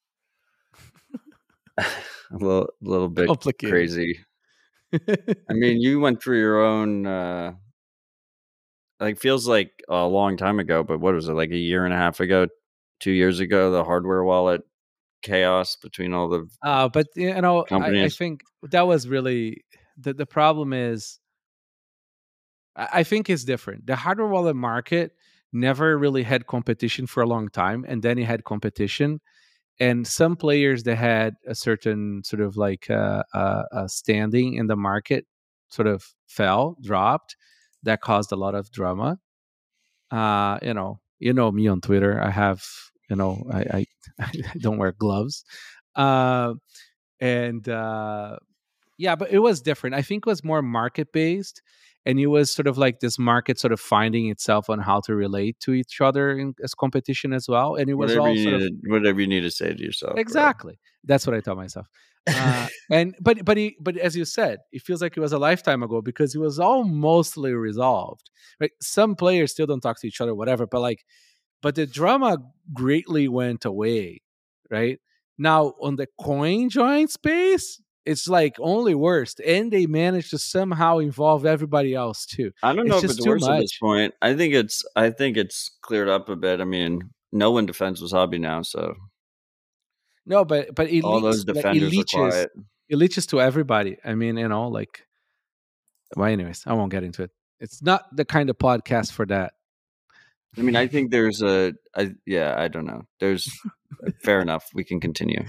a little little bit Complicated. crazy. I mean, you went through your own uh like feels like a long time ago, but what was it, like a year and a half ago, two years ago, the hardware wallet chaos between all the Uh, but you know, I, I companies? think that was really the the problem is I I think it's different. The hardware wallet market never really had competition for a long time, and then it had competition, and some players that had a certain sort of like uh, uh, uh, standing in the market sort of fell, dropped. That caused a lot of drama. Uh, you know, you know me on Twitter. I have, you know, I I, I don't wear gloves, uh, and uh, yeah, but it was different. I think it was more market based, and it was sort of like this market sort of finding itself on how to relate to each other in, as competition as well. And it was Whatever all you sort of need to whatever you need to say to yourself, bro. exactly that's what I tell myself. Uh, and but but he, but as you said, it feels like it was a lifetime ago because it was all mostly resolved. Right? Some players still don't talk to each other, whatever. But like, but the drama greatly went away. Right now on the coin join space, it's like only worse, and they managed to somehow involve everybody else too. I don't know It's if it's just too worse at this much. point. I think it's I think it's cleared up a bit. I mean, no one defends Wasabi now, so No, but but it all leaks those like it defenders are leaches quiet. it leaches to everybody. I mean, you know, like well, anyways, I won't get into it. It's not the kind of podcast for that. I mean, I think there's a I yeah, I don't know. There's fair enough. We can continue.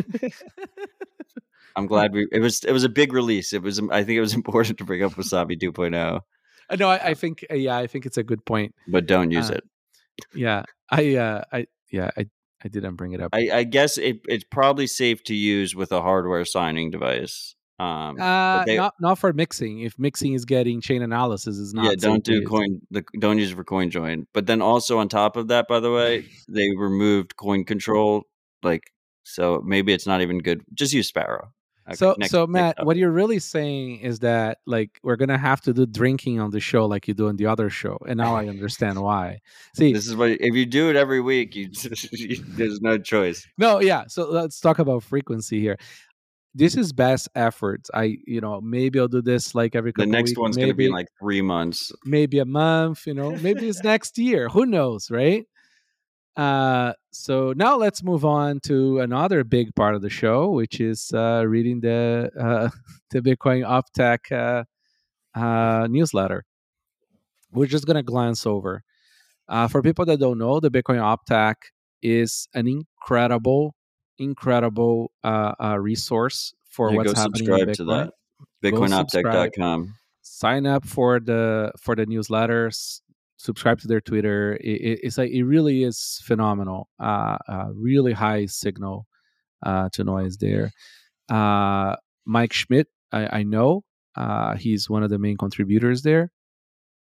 I'm glad we it was it was a big release. It was I think it was important to bring up Wasabi 2.0, I know. I, I think. Uh, yeah, I think it's a good point. but don't use Uh, it. yeah, I. Uh, I. Yeah, I. I didn't bring it up. I, I guess it, it's probably safe to use with a hardware signing device. Um, but Uh, they not not for mixing. If mixing is getting chain analysis, is yeah, not safe don't to do use. coin the don't use it for coin join. But then also on top of that, by the way, they removed coin control. Like so, maybe it's not even good. Just use Sparrow. Okay, So, next so next Matt, what topic. you're really saying is that like we're gonna have to do drinking on the show like you do on the other show, and now I understand why. See, This is what if you do it every week, you, there's no choice. no, yeah. So let's talk about frequency here. This is best efforts. I, you know, maybe I'll do this like every The couple next weeks, one's going to be in maybe, like three months. maybe a month. You know, maybe it's next year. Who knows, right? Uh, so now let's move on to another big part of the show, which is uh, reading the uh, the Bitcoin Uptech uh, uh, newsletter. We're just gonna glance over. Uh, for people that don't know, the Bitcoin Uptech is an incredible, incredible uh, uh, resource for Yeah, what's go happening in subscribe to Bitcoin. that. Go bitcoin optech dot subscribe, com. sign up for the for the newsletters, subscribe to their Twitter. It, it, it's like it really is phenomenal. Uh, uh, really high signal uh, to noise there. Uh, Mike Schmidt, I, I know uh, he's one of the main contributors there,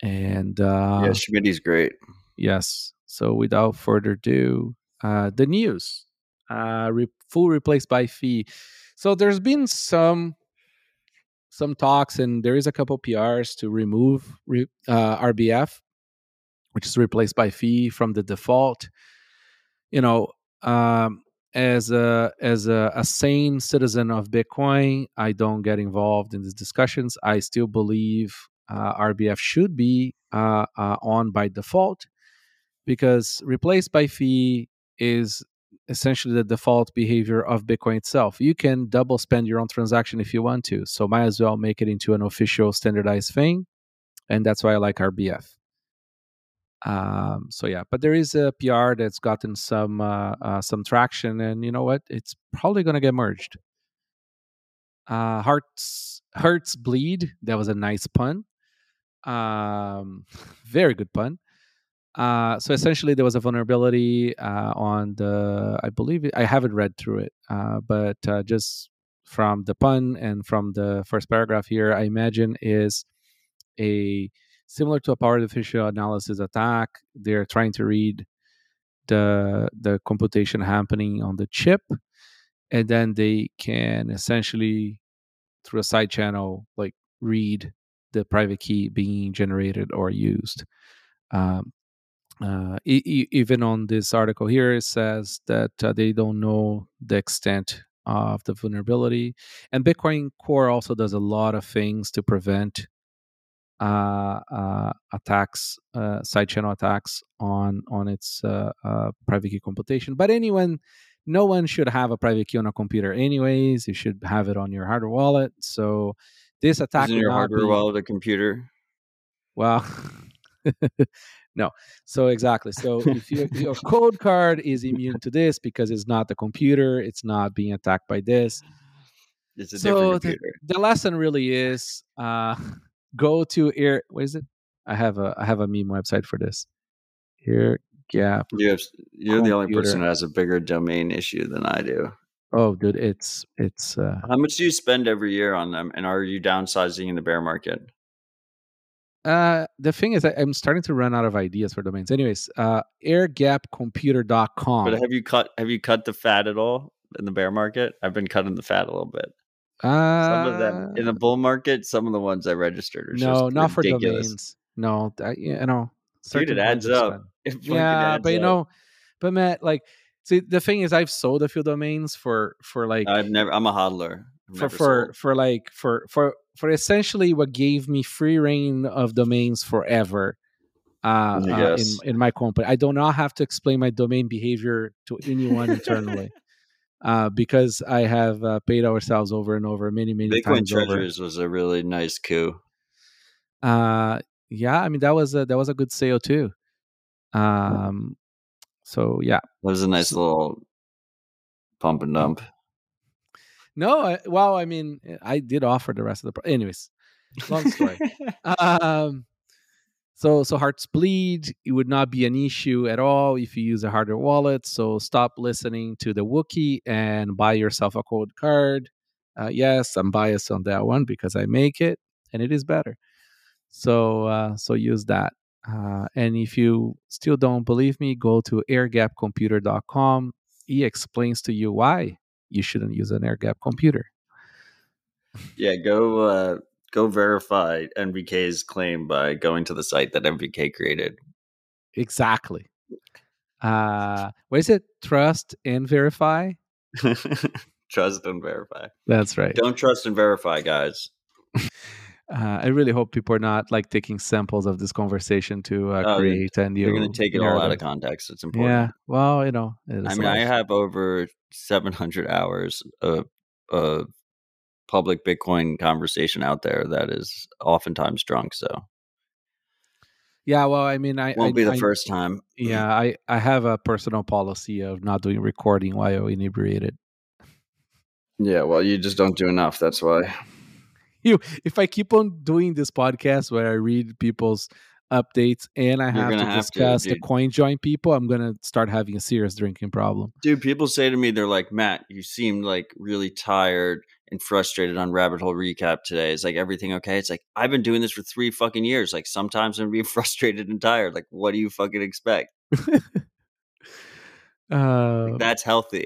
And uh, yeah, Schmitty's great. Yes. So without further ado, uh, the news. Uh, re- full replaced by fee. So there's been some some talks, and there is a couple P Rs to remove re- uh, R B F, which is replaced by fee from the default. You know, um, as a as a, a sane citizen of Bitcoin, I don't get involved in these discussions. I still believe uh, R B F should be uh, uh, on by default, because replaced by fee is essentially the default behavior of Bitcoin itself. You can double spend your own transaction if you want to, so might as well make it into an official standardized thing, and that's why I like R B F. Um, so yeah, but there is a P R that's gotten some uh, uh, some traction, and you know what? It's probably going to get merged. Uh, hearts Hearts bleed. That was a nice pun. Um, very good pun. Uh, so essentially, there was a vulnerability uh, on the. I believe it, I haven't read through it, uh, but uh, just from the pun and from the first paragraph here, I imagine is a similar to a power artificial analysis attack. They're trying to read the the computation happening on the chip, and then they can essentially through a side channel like read the private key being generated or used. Um, uh, e- e- even on this article here, it says that uh, they don't know the extent of the vulnerability, and Bitcoin Core also does a lot of things to prevent uh, uh, attacks, uh, side channel attacks on on its uh, uh, private key computation. But anyone, no one should have a private key on a computer, anyways. You should have it on your hardware wallet. So this attack Isn't would your not hardware be wallet a computer? well. No, so exactly. So if your your code card is immune to this because it's not the computer, it's not being attacked by this. It's a different So the, computer. the lesson really is uh, go to air. What is it? I have a I have a meme website for this. Air Gap You have, you're the only person Computer. who has a bigger domain issue than I do. Oh, dude, it's it's. Uh, How much do you spend every year on them, and are you downsizing in the bear market? uh, the thing is, I, I'm starting to run out of ideas for domains. Anyways, uh, air gap computer dot com. But have you cut have you cut the fat at all in the bear market? I've been cutting the fat a little bit. Uh, Some of them in the bull market, some of the ones I registered are no, just not for ridiculous. domains. No, I, you know, Dude, it certain adds coins are up. spent. It fucking Yeah, adds but you up. know, but Matt, like, see, the thing is, I've sold a few domains for for like I've never. I'm a hodler. I've for never for sold. for like for for for essentially what gave me free reign of domains forever. Uh, I uh, in guess. in my company, I do not have to explain my domain behavior to anyone internally, uh, because I have uh, paid ourselves over and over, many many Bitcoin times over. Treasures was a really nice coup. Uh, yeah, I mean that was a that was a good sale too. Um, so yeah, That was a nice So- little pump and dump. no, I, well, I mean, I did offer the rest of the. Pro- Anyways, long story. um, so so hearts bleed. It would not be an issue at all if you use a hardware wallet. So stop listening to the Wookiee and buy yourself a code card. Uh, yes, I'm biased on that one because I make it and it is better. So uh, so use that. Uh, and if you still don't believe me, go to air gap computer dot com. He explains to you why you shouldn't use an air gap computer. Yeah, go uh, go verify N V K's claim by going to the site that N V K created. Exactly. Uh, what is it? Trust and verify. Trust and verify. That's right. Don't trust and verify, guys. Uh, I really hope people are not like taking samples of this conversation to uh, Oh, create a new. They're going to take it all out of context. It's important. Yeah. Well, you know. It I is mean, I life. have over seven hundred hours of, of public Bitcoin conversation out there that is oftentimes drunk. So Yeah. Well, I mean, I won't I, be the I, first time. Yeah, I I have a personal policy of not doing recording while inebriated. Yeah, well, you just don't do enough. That's why. You, if I keep on doing this podcast where I read people's updates and I You're have to gonna have to, discuss the dude. coin join people, I'm gonna start having a serious drinking problem. Dude, people say to me, they're like, Matt, you seem like really tired and frustrated on Rabbit Hole Recap today. Is like, everything okay? It's like, I've been doing this for three fucking years. Like, sometimes I'm being frustrated and tired. Like, what do you fucking expect? uh, Like, that's healthy.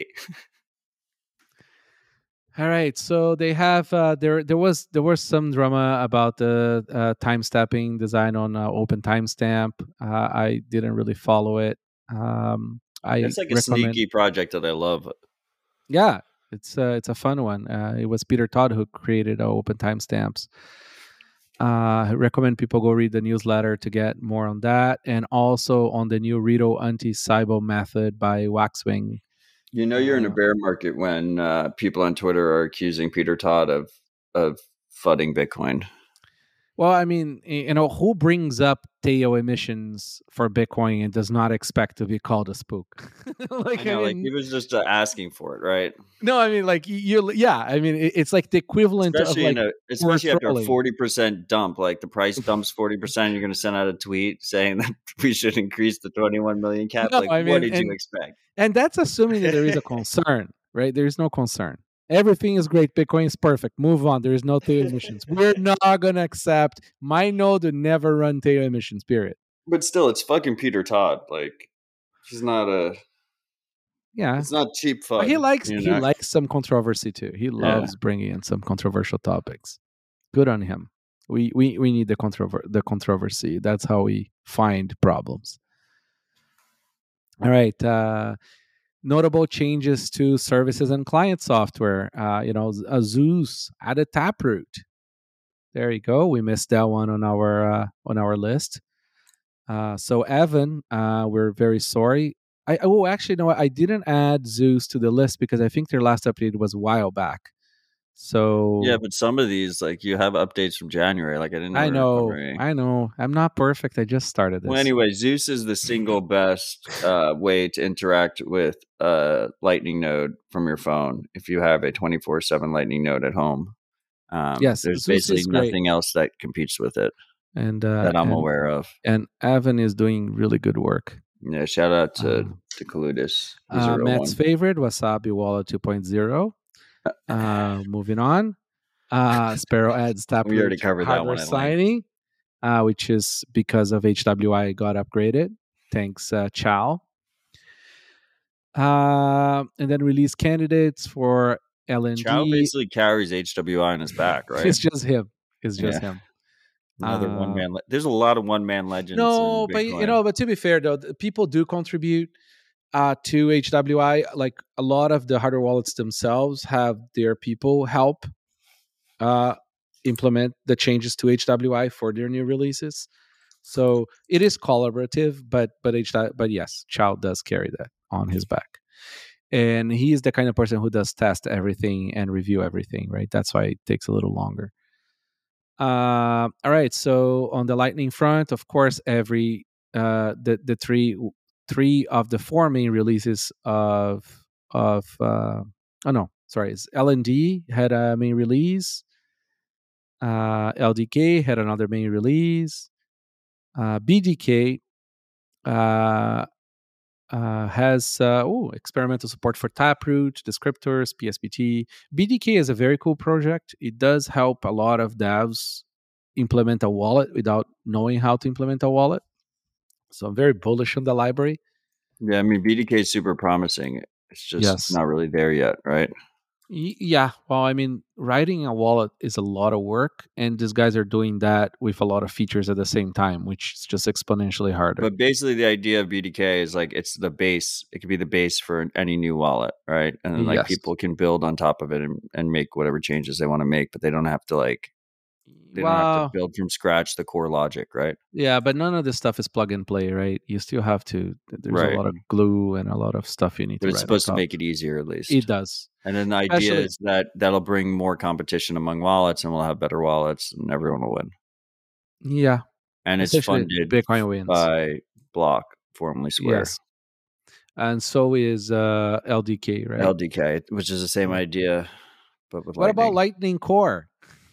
All right, so they have uh, there. There was there was some drama about the uh, time stamping design on uh, Open Timestamp. Uh, I didn't really follow it. Um, I It's like a recommend. sneaky project that I love. Yeah, it's uh, it's a fun one. Uh, it was Peter Todd who created uh, Open Timestamps. Uh, I recommend people go read the newsletter to get more on that, and also on the new Rito anti-Cybo method by Waxwing. You know, you're in a Uh, bear market when uh, people on Twitter are accusing Peter Todd of of fudding Bitcoin. Well, I mean, y- you know, who brings up tail emissions for Bitcoin and does not expect to be called a spook? I like, I, know, like mean, he was just uh, asking for it, right? no, I mean, like, y- you, yeah, I mean, it- it's like the equivalent of Especially in like a, we're especially after a trolling. forty percent dump, like the price dumps forty percent, you're going to send out a tweet saying that we should increase the twenty-one million cap. No, Like, I what mean, did you and expect? and that's assuming that there is a concern, right? There is no concern. Everything is great. Bitcoin is perfect. Move on. There is no tail emissions. We're not gonna accept. My node would never run tail emissions. Period. But still, it's fucking Peter Todd. Like, he's not a. Yeah. It's not cheap But fun. he likes You he know? likes some controversy too. He loves bringing in some controversial topics. Good on him. We we we need the controver- the controversy. That's how we find problems. All right. Uh, notable changes to services and client software. Uh, you know, Zeus added Taproot. There you go. We missed that one on our uh, on our list. Uh, so Evan, uh, we're very sorry. I oh actually no, I didn't add Zeus to the list because I think their last update was a while back. So Yeah, but some of these, like, you have updates from January. Like, I didn't know I they were know, covering. I know, I'm not perfect. I just started this. Well, anyway, Zeus is the single best uh, way to interact with a Lightning node from your phone if you have a twenty-four seven Lightning node at home. Um, Yes, there's Zeus basically is great, nothing else that competes with it and uh, that I'm and aware of. and Evan is doing really good work. Yeah, shout out to, Uh, to Kaludis. He's uh, a real Matt's one. favorite, Wasabi Wallet two point oh. Uh, moving on. Uh, Sparrow adds We already Taproot covered that hardware one at length. signing, uh, which is because of H W I got upgraded. Thanks, uh, Chow. Uh, and then release candidates for L N D. Chow basically carries H W I on his back, right? It's just him. It's just Yeah. him. Another Uh, one man. Le- There's a lot of one man legends. No, in but you Bitcoin. know, but to be fair though, the people do contribute uh, to H W I. Like a lot of the hardware wallets themselves have their people help uh, implement the changes to H W I for their new releases. So it is collaborative, but but H but yes, Chow does carry that on his back, and he is the kind of person who does test everything and review everything. Right, that's why it takes a little longer. Uh, all right. So on the Lightning front, of course, every uh, the the three three of the four main releases of of uh, oh no, sorry, it's L N D had a main release. Uh, L D K had another main release. Uh, B D K uh, uh, has uh, oh, experimental support for Taproot, descriptors, P S B T. B D K is a very cool project. It does help a lot of devs implement a wallet without knowing how to implement a wallet. So I'm very bullish on the library. Yeah, I mean B D K is super promising. It's just Yes. not really there yet, right? Y- Yeah. Well, I mean, writing a wallet is a lot of work, and these guys are doing that with a lot of features at the same time, which is just exponentially harder. But basically, the idea of B D K is like it's the base. It could be the base for any new wallet, right? And then like Yes. people can build on top of it and, and make whatever changes they want to make, but they don't have to like they don't have Well, to build from scratch the core logic, right? yeah, but none of this stuff is plug and play, right? You still have to. There's Right. a lot of glue and a lot of stuff you need But to it's write. supposed to on top. make it easier at least. It does. And then the idea Especially- is that that'll bring more competition among wallets, and we'll have better wallets, and everyone will win. Yeah, And it's essentially, funded Bitcoin wins. by Block, formerly Square. Yes, and so is uh, L D K, right? L D K, which is the same idea, but with What Lightning. about Lightning Core?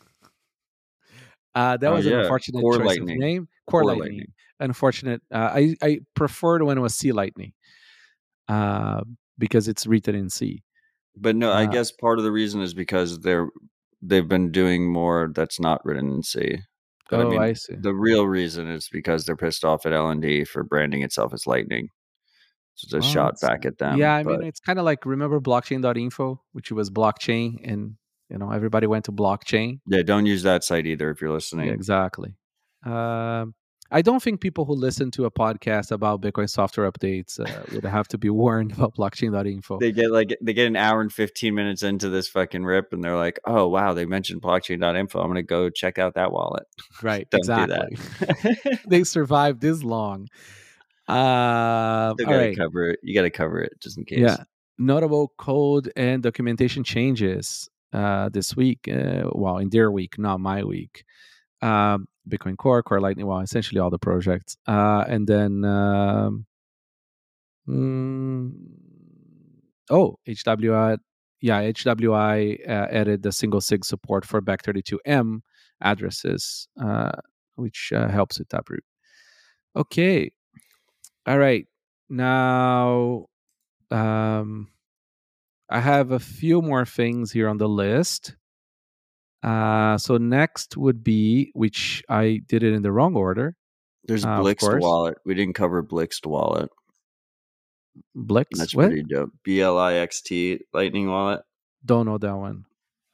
Uh, that Oh, was an yeah. unfortunate Core choice Lightning. of name. Core, Core Lightning. Lightning. Unfortunate. Uh, I I preferred when it was C Lightning, uh, because it's written in C. But no, I Uh, guess part of the reason is because they're they've been doing more that's not written in C. But I oh, mean, I see. the real reason is because they're pissed off at L N D for branding itself as Lightning. So it's a Oh, shot it's, back at yeah, them. I mean, But it's kind of like, remember blockchain dot info, which was blockchain, and you know everybody went to blockchain. yeah, don't use that site either if you're Yeah, listening. exactly. Um, I don't think people who listen to a podcast about Bitcoin software updates uh, would have to be warned about blockchain dot info. They get like they get an hour and fifteen minutes into this fucking rip, and they're like, "Oh wow, they mentioned blockchain dot info. I'm gonna go check out that wallet." Right, Don't do that. exactly. They survived this long. Uh, Still all gotta right. cover it. You gotta cover it just in case. Yeah. Notable code and documentation changes uh, this week. Uh, well, in their week, not my week. Um, Bitcoin Core, Core Lightning, well, essentially all the projects. Uh, and then, um, mm, oh, H W I, yeah, H W I uh, added the single sig support for back thirty-two M addresses, uh, which uh, helps with Taproot. Okay. All right. Now, um, I have a few more things here on the list. Uh, so next would be, which I did it in the wrong order. There's Uh, of Blixt course, wallet. We didn't cover Blixt wallet. Blix. That's What? pretty dope. B L I X T Lightning wallet. Don't know that one.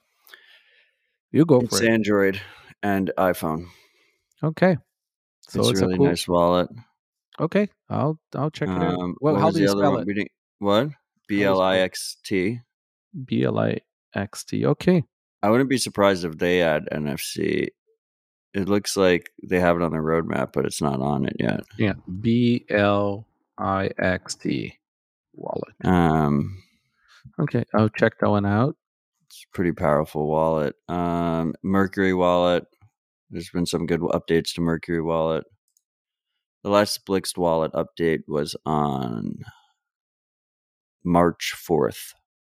You go It's for it. Android and iPhone. Okay. So it's, it's a really a cool. nice wallet. Okay, I'll I'll check it out. Um, Well, what how was do the you other spell one? it? We didn't. What? B How do you L spell I it? X T. B L I X T. Okay. I wouldn't be surprised if they add N F C. It looks like they have it on their roadmap, but it's not on it yet. Yeah. B L I X T wallet. Um, Okay, I'll check that one out. it's a pretty powerful wallet. Um, Mercury wallet. There's been some good updates to Mercury wallet. The last Blixt wallet update was on March fourth.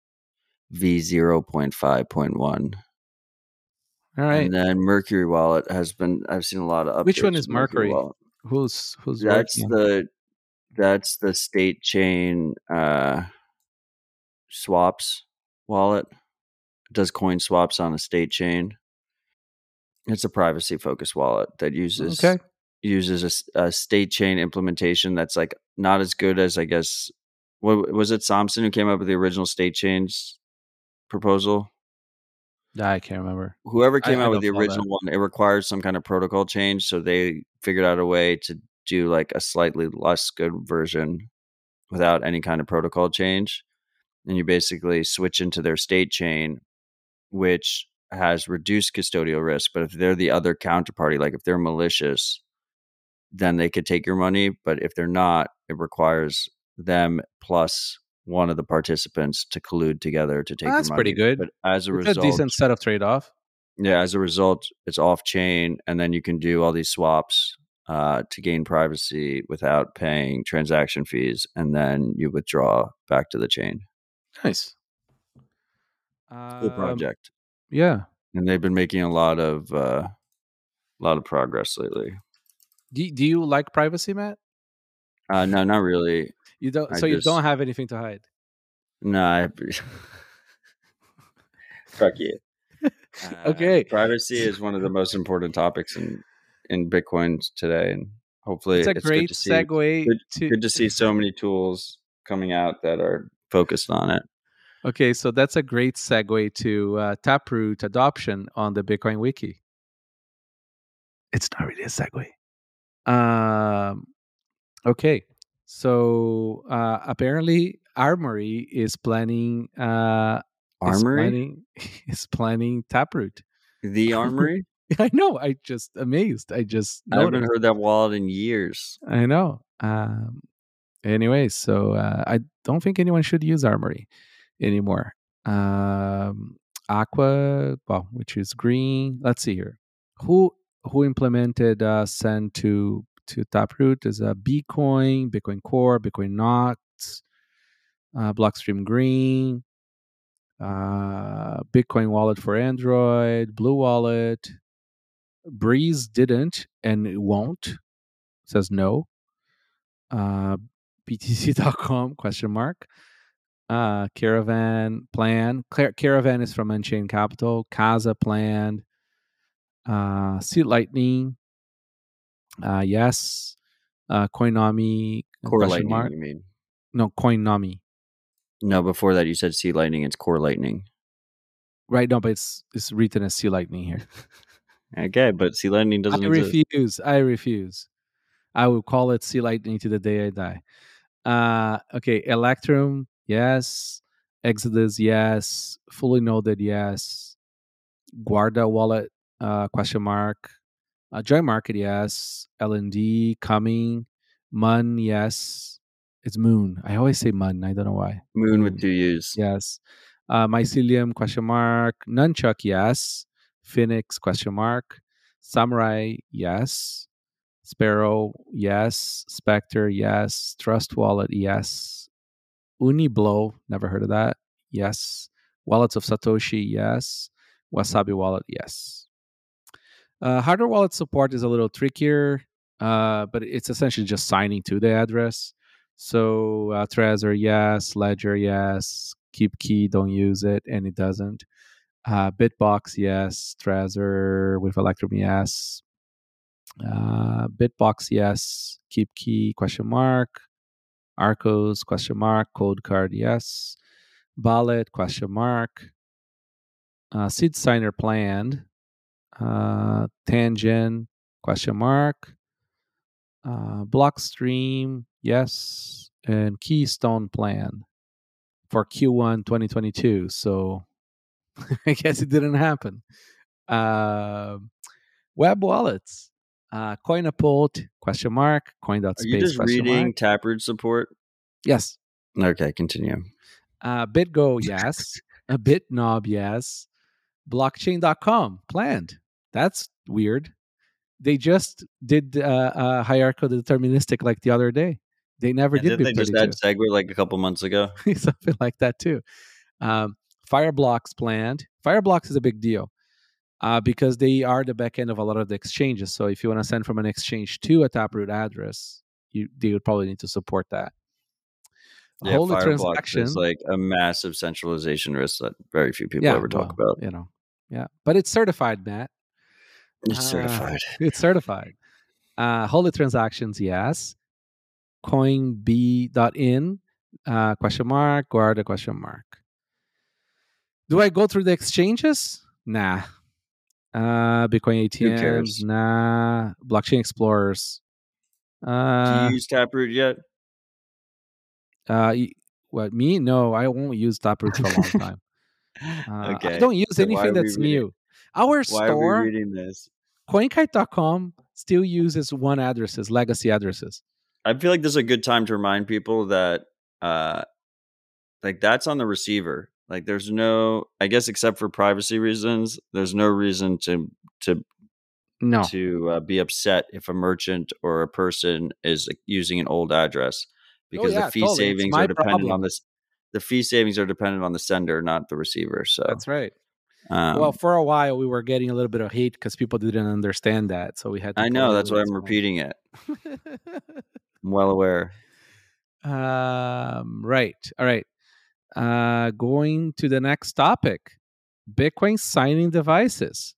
V zero point five point one. All right. And then Mercury wallet has been. I've seen a lot of updates. Which one is with Mercury? Mercury? Wallet. Who's who's That's working on the that's the state chain uh, swaps wallet. It does coin swaps on a state chain. It's a privacy focused wallet that uses Okay. uses a, a state chain implementation that's like not as good as I guess. What was it? Samson who came up with the original state chains proposal. I can't remember. Whoever came I, I out with don't the follow original that. one, it requires some kind of protocol change. So they figured out a way to do like a slightly less good version without any kind of protocol change. And you basically switch into their state chain, which has reduced custodial risk. But if they're the other counterparty, like if they're malicious, then they could take your money. But if they're not, it requires them plus one of the participants to collude together to take Oh, your that's money. pretty good. But as a It's a result, decent set of trade off. yeah, as a result, it's off chain, and then you can do all these swaps uh, to gain privacy without paying transaction fees, and then you withdraw back to the chain. Nice. Cool Um, project, yeah. and they've been making a lot of uh, a lot of progress lately. Do, do you like privacy, Matt? Uh, no, not really. You don't. I So you just- don't have anything to hide. No, I, fuck you. Uh, Okay. privacy is one of the most important topics in in Bitcoin today, and hopefully It's a it's great good to see. segue Good, to. good to see so many tools coming out that are focused on it. Okay, so that's a great segue to uh, Taproot adoption on the Bitcoin Wiki. It's not really a segue. Um, okay, so uh, apparently Armory is planning. Uh, is Armory, planning is planning Taproot. the Armory. I know. I just amazed. I just I haven't noticed. heard that wallet in years. I know. Um, anyway, so uh, I don't think anyone should use Armory anymore. Um, Aqua, well, which is green. Let's see here. Who who implemented uh, send to to Taproot is a Bitcoin, Bitcoin Core, Bitcoin Nox, uh, Blockstream Green, uh, Bitcoin Wallet for Android, Blue Wallet. Breeze didn't and it won't. It says no. Uh, B T C dot com question mark. Uh, Caravan Plan. Car- Caravan is from Unchained Capital. Casa Plan. Uh, Seed Lightning. Uh, yes. Uh, Coinomi Core question Lightning, mark. you mean? No, Coinomi. No, before that you said Sea Lightning. It's Core Lightning. Right, no, but it's it's written as Sea Lightning here. Okay, but Sea Lightning doesn't I exist. refuse. I refuse. I will call it Sea Lightning to the day I die. Uh, okay, Electrum, yes. Exodus, yes. Fully Noded, yes. Guarda Wallet, uh, question mark. Uh, Joy Market, yes. L N D, coming. Mun, yes. It's Moon. I always say Mun. I don't know why. Moon with two U's. Yes. Uh, Mycelium, question mark. Nunchuck, yes. Phoenix, question mark. Samurai, yes. Sparrow, yes. Spectre, yes. Trust Wallet, yes. Uniblow, never heard of that. Yes. Wallets of Satoshi, yes. Wasabi Wallet, yes. Uh, hardware wallet support is a little trickier, uh, but it's essentially just signing to the address. So uh, Trezor, yes. Ledger, yes. Keep key, don't use it, and it doesn't. Uh, Bitbox, yes. Trezor with Electrum, yes. Uh, Bitbox, yes. Keep key, question mark. Arcos, question mark. Code card, yes. Ballet, question mark. Uh, Seed Signer planned. Uh, Tangent, question mark. Uh, Blockstream, yes. And Keystone plan for Q one twenty twenty-two. So I guess it didn't happen. Uh, web wallets. Uh, Coinapult, question mark. Are you Coin.space, just question mark. reading Taproot support? Yes. Okay, continue. Uh, BitGo, yes. A BitNob, yes. Blockchain dot com, planned. That's weird. They just did uh, uh, hierarchical deterministic like the other day. They never And did didn't they just add BIP thirty-two. Segwit like a couple months ago? Something like that too. Um, Fireblocks planned. Fireblocks is a big deal uh, because they are the back end of a lot of the exchanges. So if you want to send from an exchange to a Taproot address, you they would probably need to support that. Yeah, Holy Fireblocks transaction. is like a massive centralization risk that very few people yeah, ever talk well, about. You know, yeah, but it's certified, Matt. It's Uh, certified. It's certified. Uh, Holy transactions, yes. Coinb.in, uh, question mark, Guarda, question mark. Do I go through the exchanges? Nah. Uh, Bitcoin A T Ms? Who cares? Nah. Blockchain Explorers. Uh, Do you use Taproot yet? Uh, what, me? No, I won't use Taproot for a long time. Uh, Okay. I don't use So why anything are we that's reading- new. Our Why are we store, reading this? CoinKite dot com, still uses one addresses, legacy addresses. I feel like this is a good time to remind people that, uh, like that's on the receiver. Like, there's no, I guess, except for privacy reasons, there's no reason to to No. to uh, be upset if a merchant or a person is using an old address, because oh, yeah, the fee totally. savings are dependent problem. on this. The fee savings are dependent on the sender, not the receiver. So that's right. Um, well, for a while we were getting a little bit of hate because people didn't understand that, so we had. to I know that's why I'm repeating it. I'm well aware. Um, right. All right. Uh, going to the next topic: Bitcoin signing devices.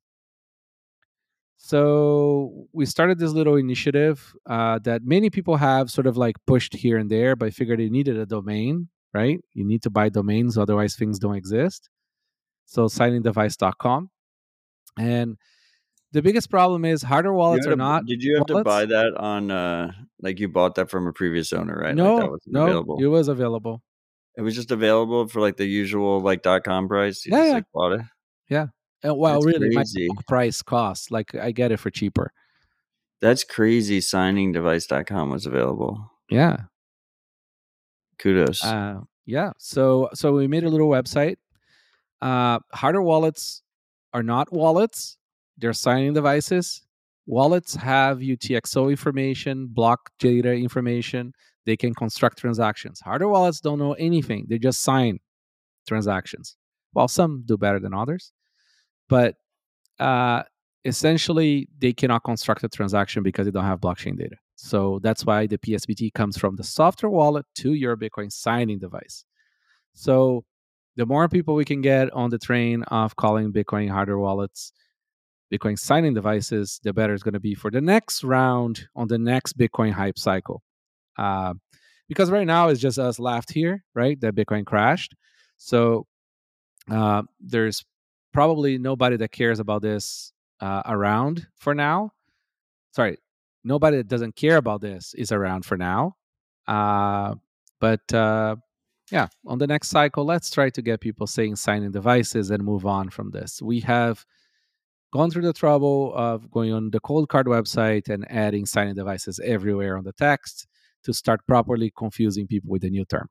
So we started this little initiative uh, that many people have sort of like pushed here and there, but I figured they needed a domain, right? You need to buy domains, otherwise things don't exist. So signing device dot com. And the biggest problem is hardware wallets are to, not. Did you have wallets. to buy that on, uh, like you bought that from a previous owner, right? No, like that wasn't no, available. it was available. It was just available for like the usual like .com price. You yeah, just yeah. like bought it. Yeah. And, well, That's really, crazy. my price cost. Like I get it for cheaper. That's crazy. Signing device dot com was available. Yeah. Kudos. Uh, yeah. So so we made a little website. Uh, hardware wallets are not wallets. They're signing devices. Wallets have U T X O information, block data information. They can construct transactions. Hardware wallets don't know anything. They just sign transactions. Well, some do better than others. But uh, essentially, they cannot construct a transaction because they don't have blockchain data. So that's why the P S B T comes from the software wallet to your Bitcoin signing device. So the more people we can get on the train of calling Bitcoin hardware wallets Bitcoin signing devices, the better it's going to be for the next round on the next Bitcoin hype cycle. Uh, because right now it's just us left here, right? That Bitcoin crashed. So uh, there's probably nobody that cares about this uh, around for now. Sorry, nobody that doesn't care about this is around for now. Uh, but uh, yeah, on the next cycle, let's try to get people saying signing devices and move on from this. We have gone through the trouble of going on the Coldcard website and adding signing devices everywhere on the text to start properly confusing people with the new term.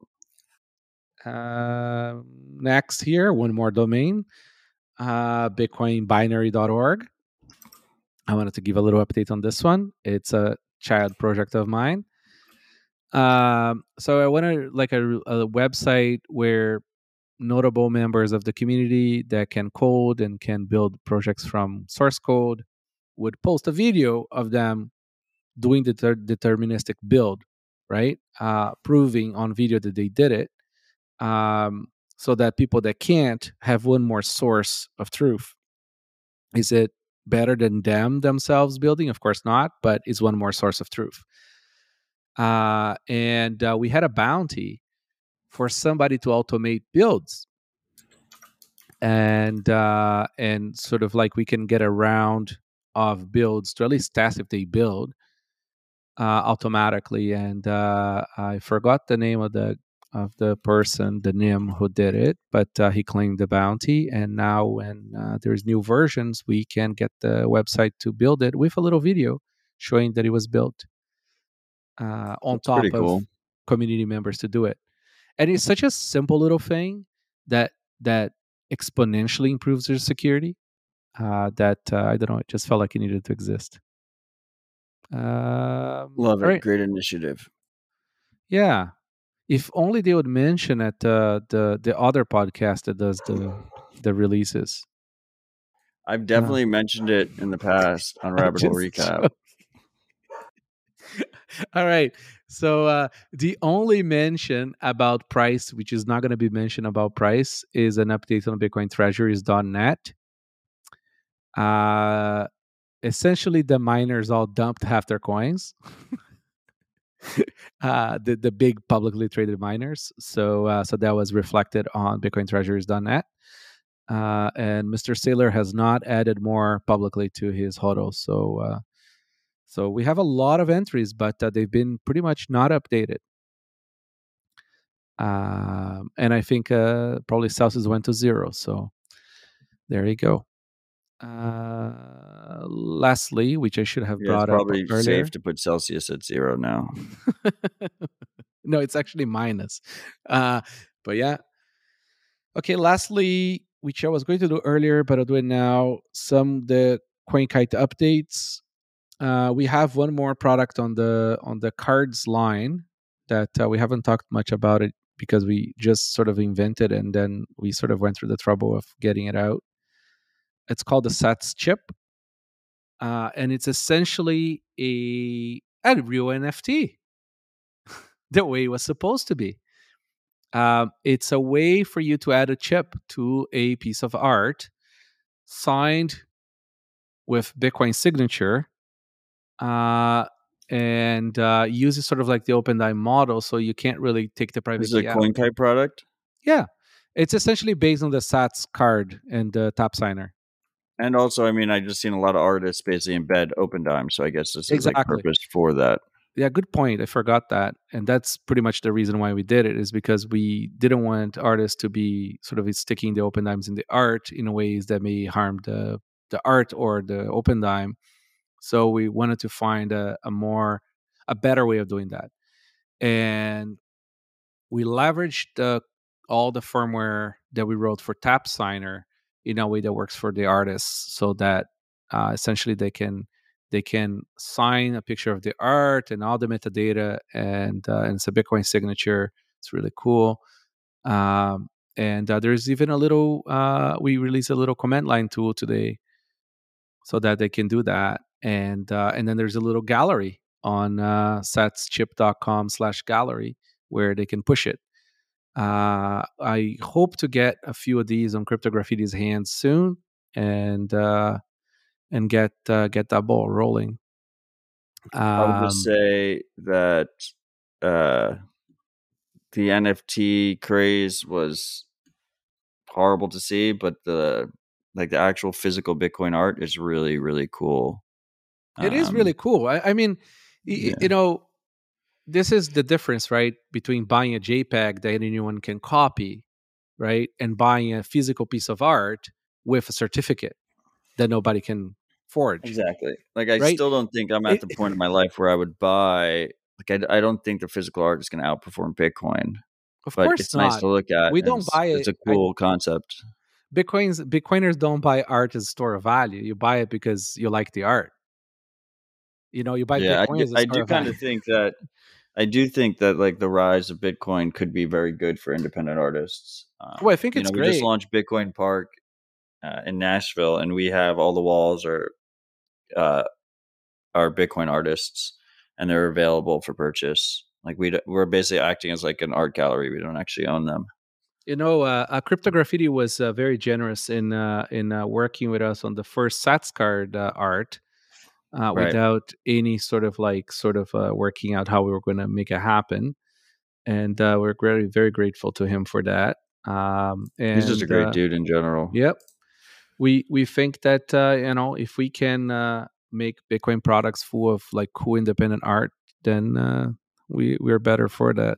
Uh, next here, one more domain, uh, bitcoin binary dot org. I wanted to give a little update on this one. It's a child project of mine. Um, so I wanted like a, a website where notable members of the community that can code and can build projects from source code would post a video of them doing the ter- deterministic build, right? Uh, proving on video that they did it, um, so that people that can't have one more source of truth. Is it better than them themselves building? Of course not, but is one more source of truth. Uh, and uh, we had a bounty for somebody to automate builds, and uh, and sort of like we can get a round of builds to at least test if they build uh, automatically. And uh, I forgot the name of the of the person, the N I M who did it, but uh, he claimed the bounty. And now, when uh, there's new versions, we can get the website to build it with a little video showing that it was built uh, on That's pretty top of cool. community members to do it. And it's such a simple little thing that that exponentially improves their security. Uh, that uh, I don't know, it just felt like it needed to exist. Um, Love all it. right. Great initiative. Yeah. If only they would mention at uh, the the other podcast that does the the releases. I've Uh, definitely mentioned it in the past on I'm Rabbit Hole just Recap. joking. All right. So uh, the only mention about price, which is not going to be mentioned about price, is an update on Bitcoin Treasuries dot net. Uh, essentially, the miners all dumped half their coins. uh, the the big publicly traded miners. So uh, so that was reflected on Bitcoin Treasuries dot net. Uh, and Mister Saylor has not added more publicly to his hodl. So uh, so we have a lot of entries, but uh, they've been pretty much not updated. Um, and I think uh, probably Celsius went to zero. So there you go. Uh, lastly, which I should have Yeah, it's brought up probably earlier. safe to put Celsius at zero now. No, it's actually minus. Uh, but yeah. Okay, lastly, which I was going to do earlier, but I'll do it now. Some the CoinKite updates. Uh, we have one more product on the on the cards line that uh, we haven't talked much about it because we just sort of invented and then we sort of went through the trouble of getting it out. It's called the Sats chip, uh, and it's essentially a a real N F T, the way it was supposed to be. Um, it's a way for you to add a chip to a piece of art signed with Bitcoin signature, uh, and uh, uses sort of like the OpenDime model, so you can't really take the private This is a key out. CoinKite product? Yeah, it's essentially based on the Sats card and the Tap Signer. And also, I mean, I just seen a lot of artists basically embed OpenDime, so I guess this is like Exactly. purposed for that. Yeah, good point. I forgot that, and that's pretty much the reason why we did it, is because we didn't want artists to be sort of sticking the open dimes in the art in ways that may harm the the art or the open dime. So we wanted to find a, a more a better way of doing that, and we leveraged the, all the firmware that we wrote for Tap Signer in a way that works for the artists, so that uh, essentially they can they can sign a picture of the art and all the metadata, and uh, and it's a Bitcoin signature. It's really cool. Um, and uh, there's even a little. Uh, we released a little command line tool today, so that they can do that. And uh, and then there's a little gallery on uh, satschip dot com slash gallery where they can push it. Uh, I hope to get a few of these on Crypto Graffiti's hands soon, and uh, and get uh, get that ball rolling. I would just Um, say that uh, the N F T craze was horrible to see, but the like the actual physical Bitcoin art is really really cool. it is really Um, cool. I, I mean, y- y- you yeah, know, this is the difference, right, between buying a JPEG that anyone can copy, right, and buying a physical piece of art with a certificate that nobody can forge, exactly. Like I right? still don't think I'm at It, the point in my life where I would buy. Like I, I don't think the physical art is going to outperform Bitcoin, of but course it's nice not. to look at, We and don't it's, buy it's it. a I, cool concept. Bitcoins Bitcoiners don't buy art as a store of value. You buy it because you like the art. You know, you buy Yeah, I Bitcoin do, as a I store do of kind value. of think that I do think that like the rise of Bitcoin could be very good for independent artists. Well, I Um, think you it's know, we just great. launched Bitcoin Park uh, in Nashville, and we have all the walls are uh, are Bitcoin artists, and they're available for purchase. Like we we're basically acting as like an art gallery. We don't actually own them. You know, uh, uh, Crypto Graffiti was uh, very generous in uh, in uh, working with us on the first Sats card uh, art, uh, Right. without any sort of like sort of uh, working out how we were going to make it happen, and uh, we're very very grateful to him for that. Um, He's just a and great uh, dude in general. Yep, we we think that uh, you know, if we can uh, make Bitcoin products full of like cool independent art, then uh, we we're better for that.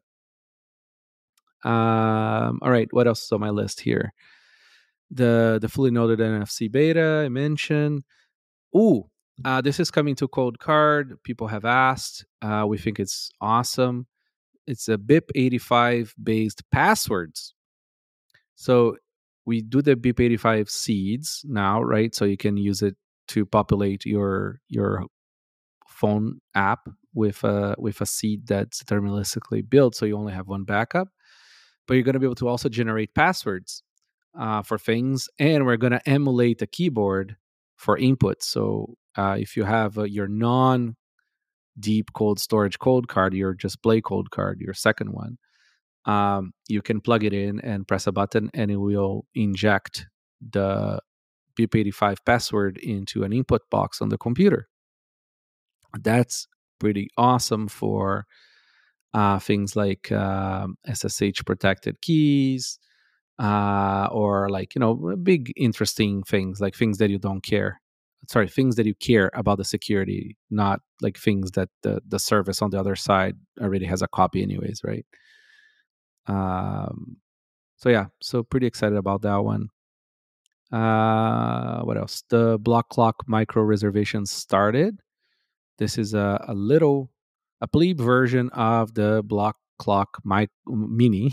Um, all right, what else is on my list here? The the fully noded N F C beta I mentioned. Ooh, uh, this is coming to Cold Card. People have asked. Uh, we think it's awesome. It's a B I P eighty-five based passwords. So we do the B I P eighty-five seeds now, right? So you can use it to populate your your phone app with a with a seed that's deterministically built, so you only have one backup. But you're going to be able to also generate passwords uh, for things, and we're going to emulate the keyboard for input. So uh, if you have uh, your non deep cold storage cold card, your just play cold card, your second one, um, you can plug it in and press a button, and it will inject the B I P eighty-five password into an input box on the computer. That's pretty awesome for uh, things like um, S S H protected keys, uh, or like, you know, big interesting things, like things that you don't care. Sorry, things that you care about the security, not like things that the the service on the other side already has a copy, anyways, right? Um, so yeah, so pretty excited about that one. Uh, what else? The block clock micro reservations started. This is a, a little a plebe version of the block clock mic mini.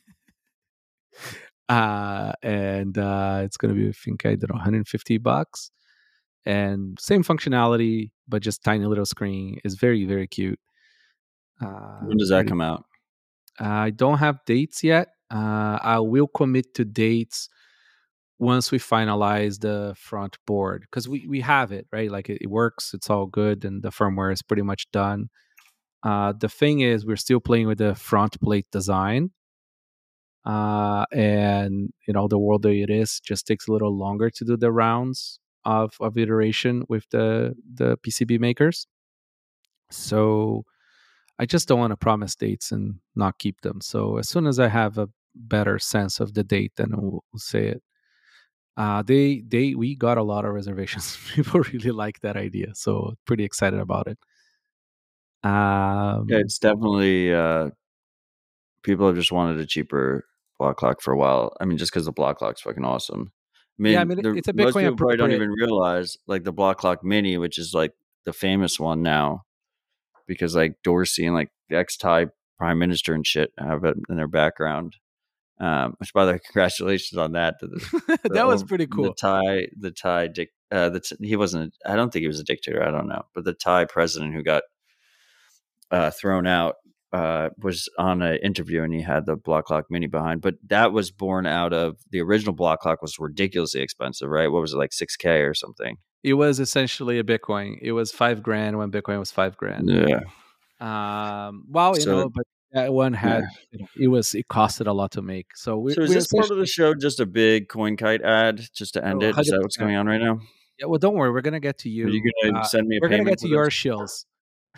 uh, and uh, it's going to be, I think, I don't know, one hundred fifty bucks, and same functionality, but just tiny little screen. Is very very cute. Uh, When does that pretty. come out? I don't have dates yet. Uh, I will commit to dates once we finalize the front board, because we, we have it, right? Like it, it works, it's all good, and the firmware is pretty much done. Uh, the thing is, we're still playing with the front plate design, uh, and you know, the world that it is just takes a little longer to do the rounds of, of iteration with the the P C B makers. So I just don't want to promise dates and not keep them. So as soon as I have a better sense of the date, then we'll, we'll say it. Uh, they they we got a lot of reservations. People really like that idea, so pretty excited about it. Yeah, Um, it's definitely uh, people have just wanted a cheaper block clock for a while. I mean, just because the block clock's fucking awesome. I yeah, I mean, mean the it's a most Bitcoin people probably don't appropriate. even realize like the block clock mini, which is like the famous one now, because like Dorsey and like the ex-Thai prime minister and shit have it in their background. Um, which, by the way, congratulations on that to the the, That was over, pretty the cool. Thai the Thai dic, uh, the he wasn't. I don't think he was a dictator. I don't know, but the Thai president who got uh, thrown out uh, was on an interview, and he had the block clock mini behind. But that was born out of the original block clock was ridiculously expensive, right? What was it, like six K or something? It was essentially a Bitcoin. It was five grand when Bitcoin was five grand. Yeah. Um, well, you So know, but That one Yeah. had, you know, it was it costed a lot to make. So we So is we're this part of the essentially show just a big CoinKite ad just to end oh, it? Is that what's one hundred percent. going on right now? Yeah, well, don't worry, we're gonna get to Are you you. gonna Uh, send me a we're gonna get payment to for your this? shills.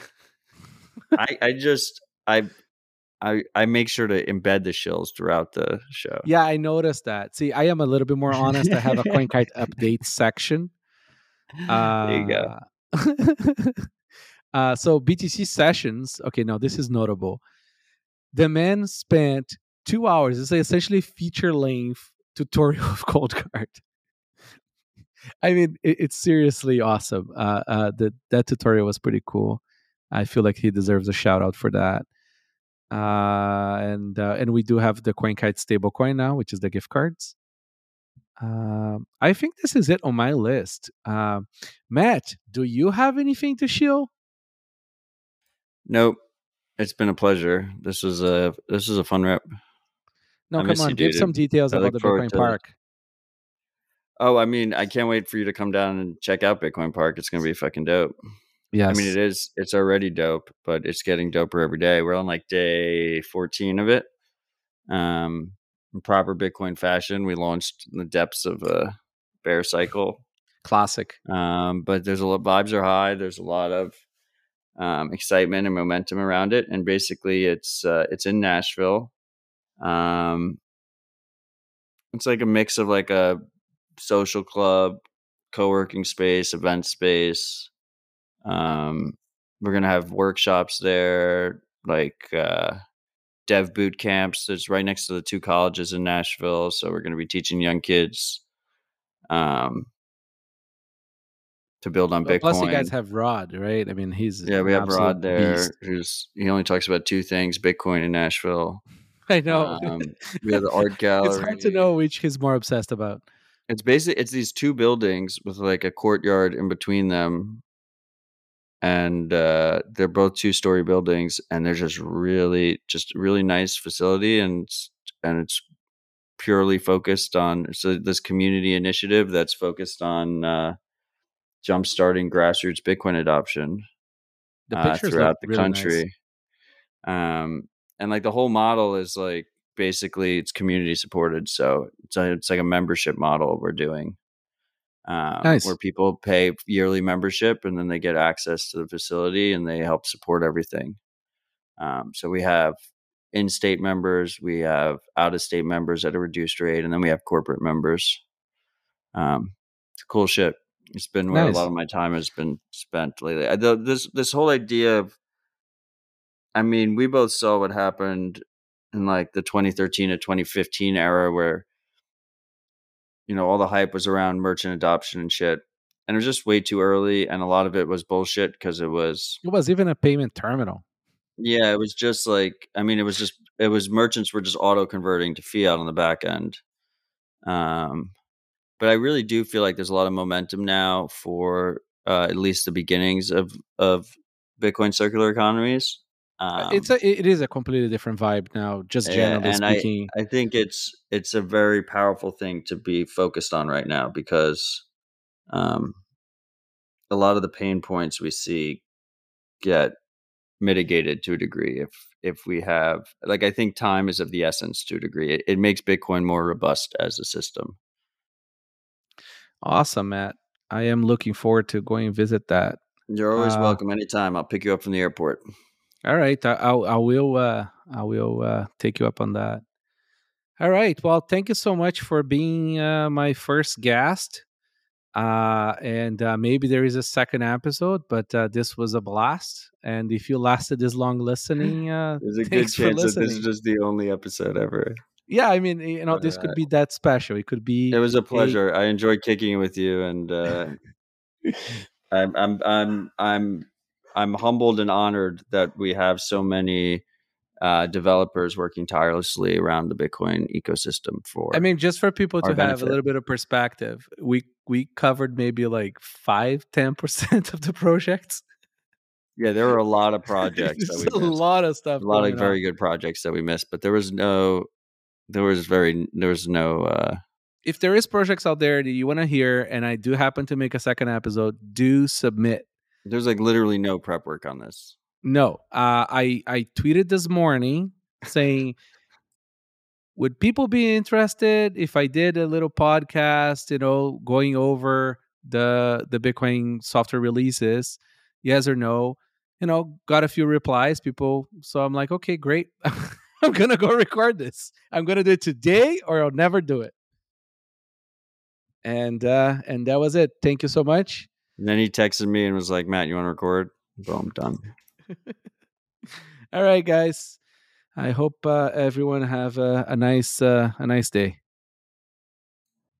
I I just I I I make sure to embed the shills throughout the show. Yeah, I noticed that. See, I am a little bit more honest. I have a CoinKite update section. There you go. Uh, uh, so B T C sessions. Okay, now this is notable. The man spent two hours. It's essentially feature length tutorial of Cold Card. I mean, it, it's seriously awesome. Uh, uh, the, that tutorial was pretty cool. I feel like he deserves a shout out for that. Uh, and uh, and we do have the CoinKite stablecoin now, which is the gift cards. Um, I think this is it on my list. Uh, Matt, do you have anything to shill? Nope. It's been a pleasure. This was a this was a fun rep. No, I come miss on, you, give dude. some details I about look the forward Bitcoin to- Park. Oh, I mean, I can't wait for you to come down and check out Bitcoin Park. It's gonna be fucking dope. Yes. I mean, it is. It's already dope, but it's getting doper every day. We're on like day fourteen of it. Um, in proper Bitcoin fashion, we launched in the depths of a bear cycle. Classic. Um, but there's a lot. Vibes are high. There's a lot of um, excitement and momentum around it. And basically, it's uh, it's in Nashville. Um, it's like a mix of like a social club, co-working space, event space. Um, we're gonna have workshops there, like uh, dev boot camps. It's right next to the two colleges in Nashville, so we're gonna be teaching young kids um, to build on Well, Bitcoin. plus, you guys have Rod, right? I mean, he's yeah, we an have Rod absolute there, beast. who's he only talks about two things: Bitcoin and Nashville. I know. Um, we have the art gallery. It's hard to know which he's more obsessed about. It's basically it's these two buildings with like a courtyard in between them, and uh, they're both two-story buildings, and they're just really, just really nice facility, and it's- and it's purely focused on so this community initiative that's focused on uh, jumpstarting grassroots Bitcoin adoption The uh, pictures throughout look the really country. Um, and like the whole model is like basically it's community supported, so it's a, it's like a membership model we're doing. Um, Nice. Where people pay yearly membership and then they get access to the facility and they help support everything. Um, so we have in-state members, we have out-of-state members at a reduced rate, and then we have corporate members. Um, it's cool shit. It's been where Nice. a lot of my time has been spent lately. I, the, this this whole idea of, I mean, we both saw what happened in like the twenty thirteen to twenty fifteen era where you know, all the hype was around merchant adoption and shit. And it was just way too early. And a lot of it was bullshit because it was, It was even a payment terminal. yeah, it was just like, I mean, it was just, it was merchants were just auto converting to fiat on the back end. Um, but I really do feel like there's a lot of momentum now for uh, at least the beginnings of, of Bitcoin circular economies. Um, it's a it is a completely different vibe now, just generally and speaking. I, I think it's it's a very powerful thing to be focused on right now because um, a lot of the pain points we see get mitigated to a degree if if we have like I think time is of the essence to a degree. It, it makes Bitcoin more robust as a system. Awesome, Matt. I am looking forward to going and visit that. You're always Uh, welcome anytime. I'll pick you up from the airport. All right, I, I, I will. Uh, I will uh, take you up on that. All right. Well, thank you so much for being uh, my first guest. Uh, and uh, maybe there is a second episode, but uh, this was a blast. And if you lasted this long listening, uh, There's a good thanks for chance that this listening. is just the only episode ever. Yeah, I mean, you know, But, this could uh, be that special. It could be. It was a pleasure. I enjoyed kicking it with you, and uh, I'm I'm I'm I'm I'm humbled and honored that we have so many uh, developers working tirelessly around the Bitcoin ecosystem for. I mean, just for people to our have benefit. a little bit of perspective, we we covered maybe like five, ten percent of the projects. Yeah, there were a lot of projects that There's we a missed. lot of stuff. A lot going of very on. good projects that we missed, but there was no, there was very, there was no. Uh, If there is projects out there that you want to hear, and I do happen to make a second episode, do submit. there's like literally no prep work on this. No, uh, I I tweeted this morning saying, would people be interested if I did a little podcast, you know, going over the the Bitcoin software releases? Yes or no? You know, got a few replies, people. So I'm like, okay, great. I'm gonna go record this. I'm gonna do it today, or I'll never do it. And uh, and that was it. Thank you so much. And then he texted me and was like, Matt, you want to record? Boom, done. All right, guys. I hope uh, everyone have a, a nice uh, a nice day.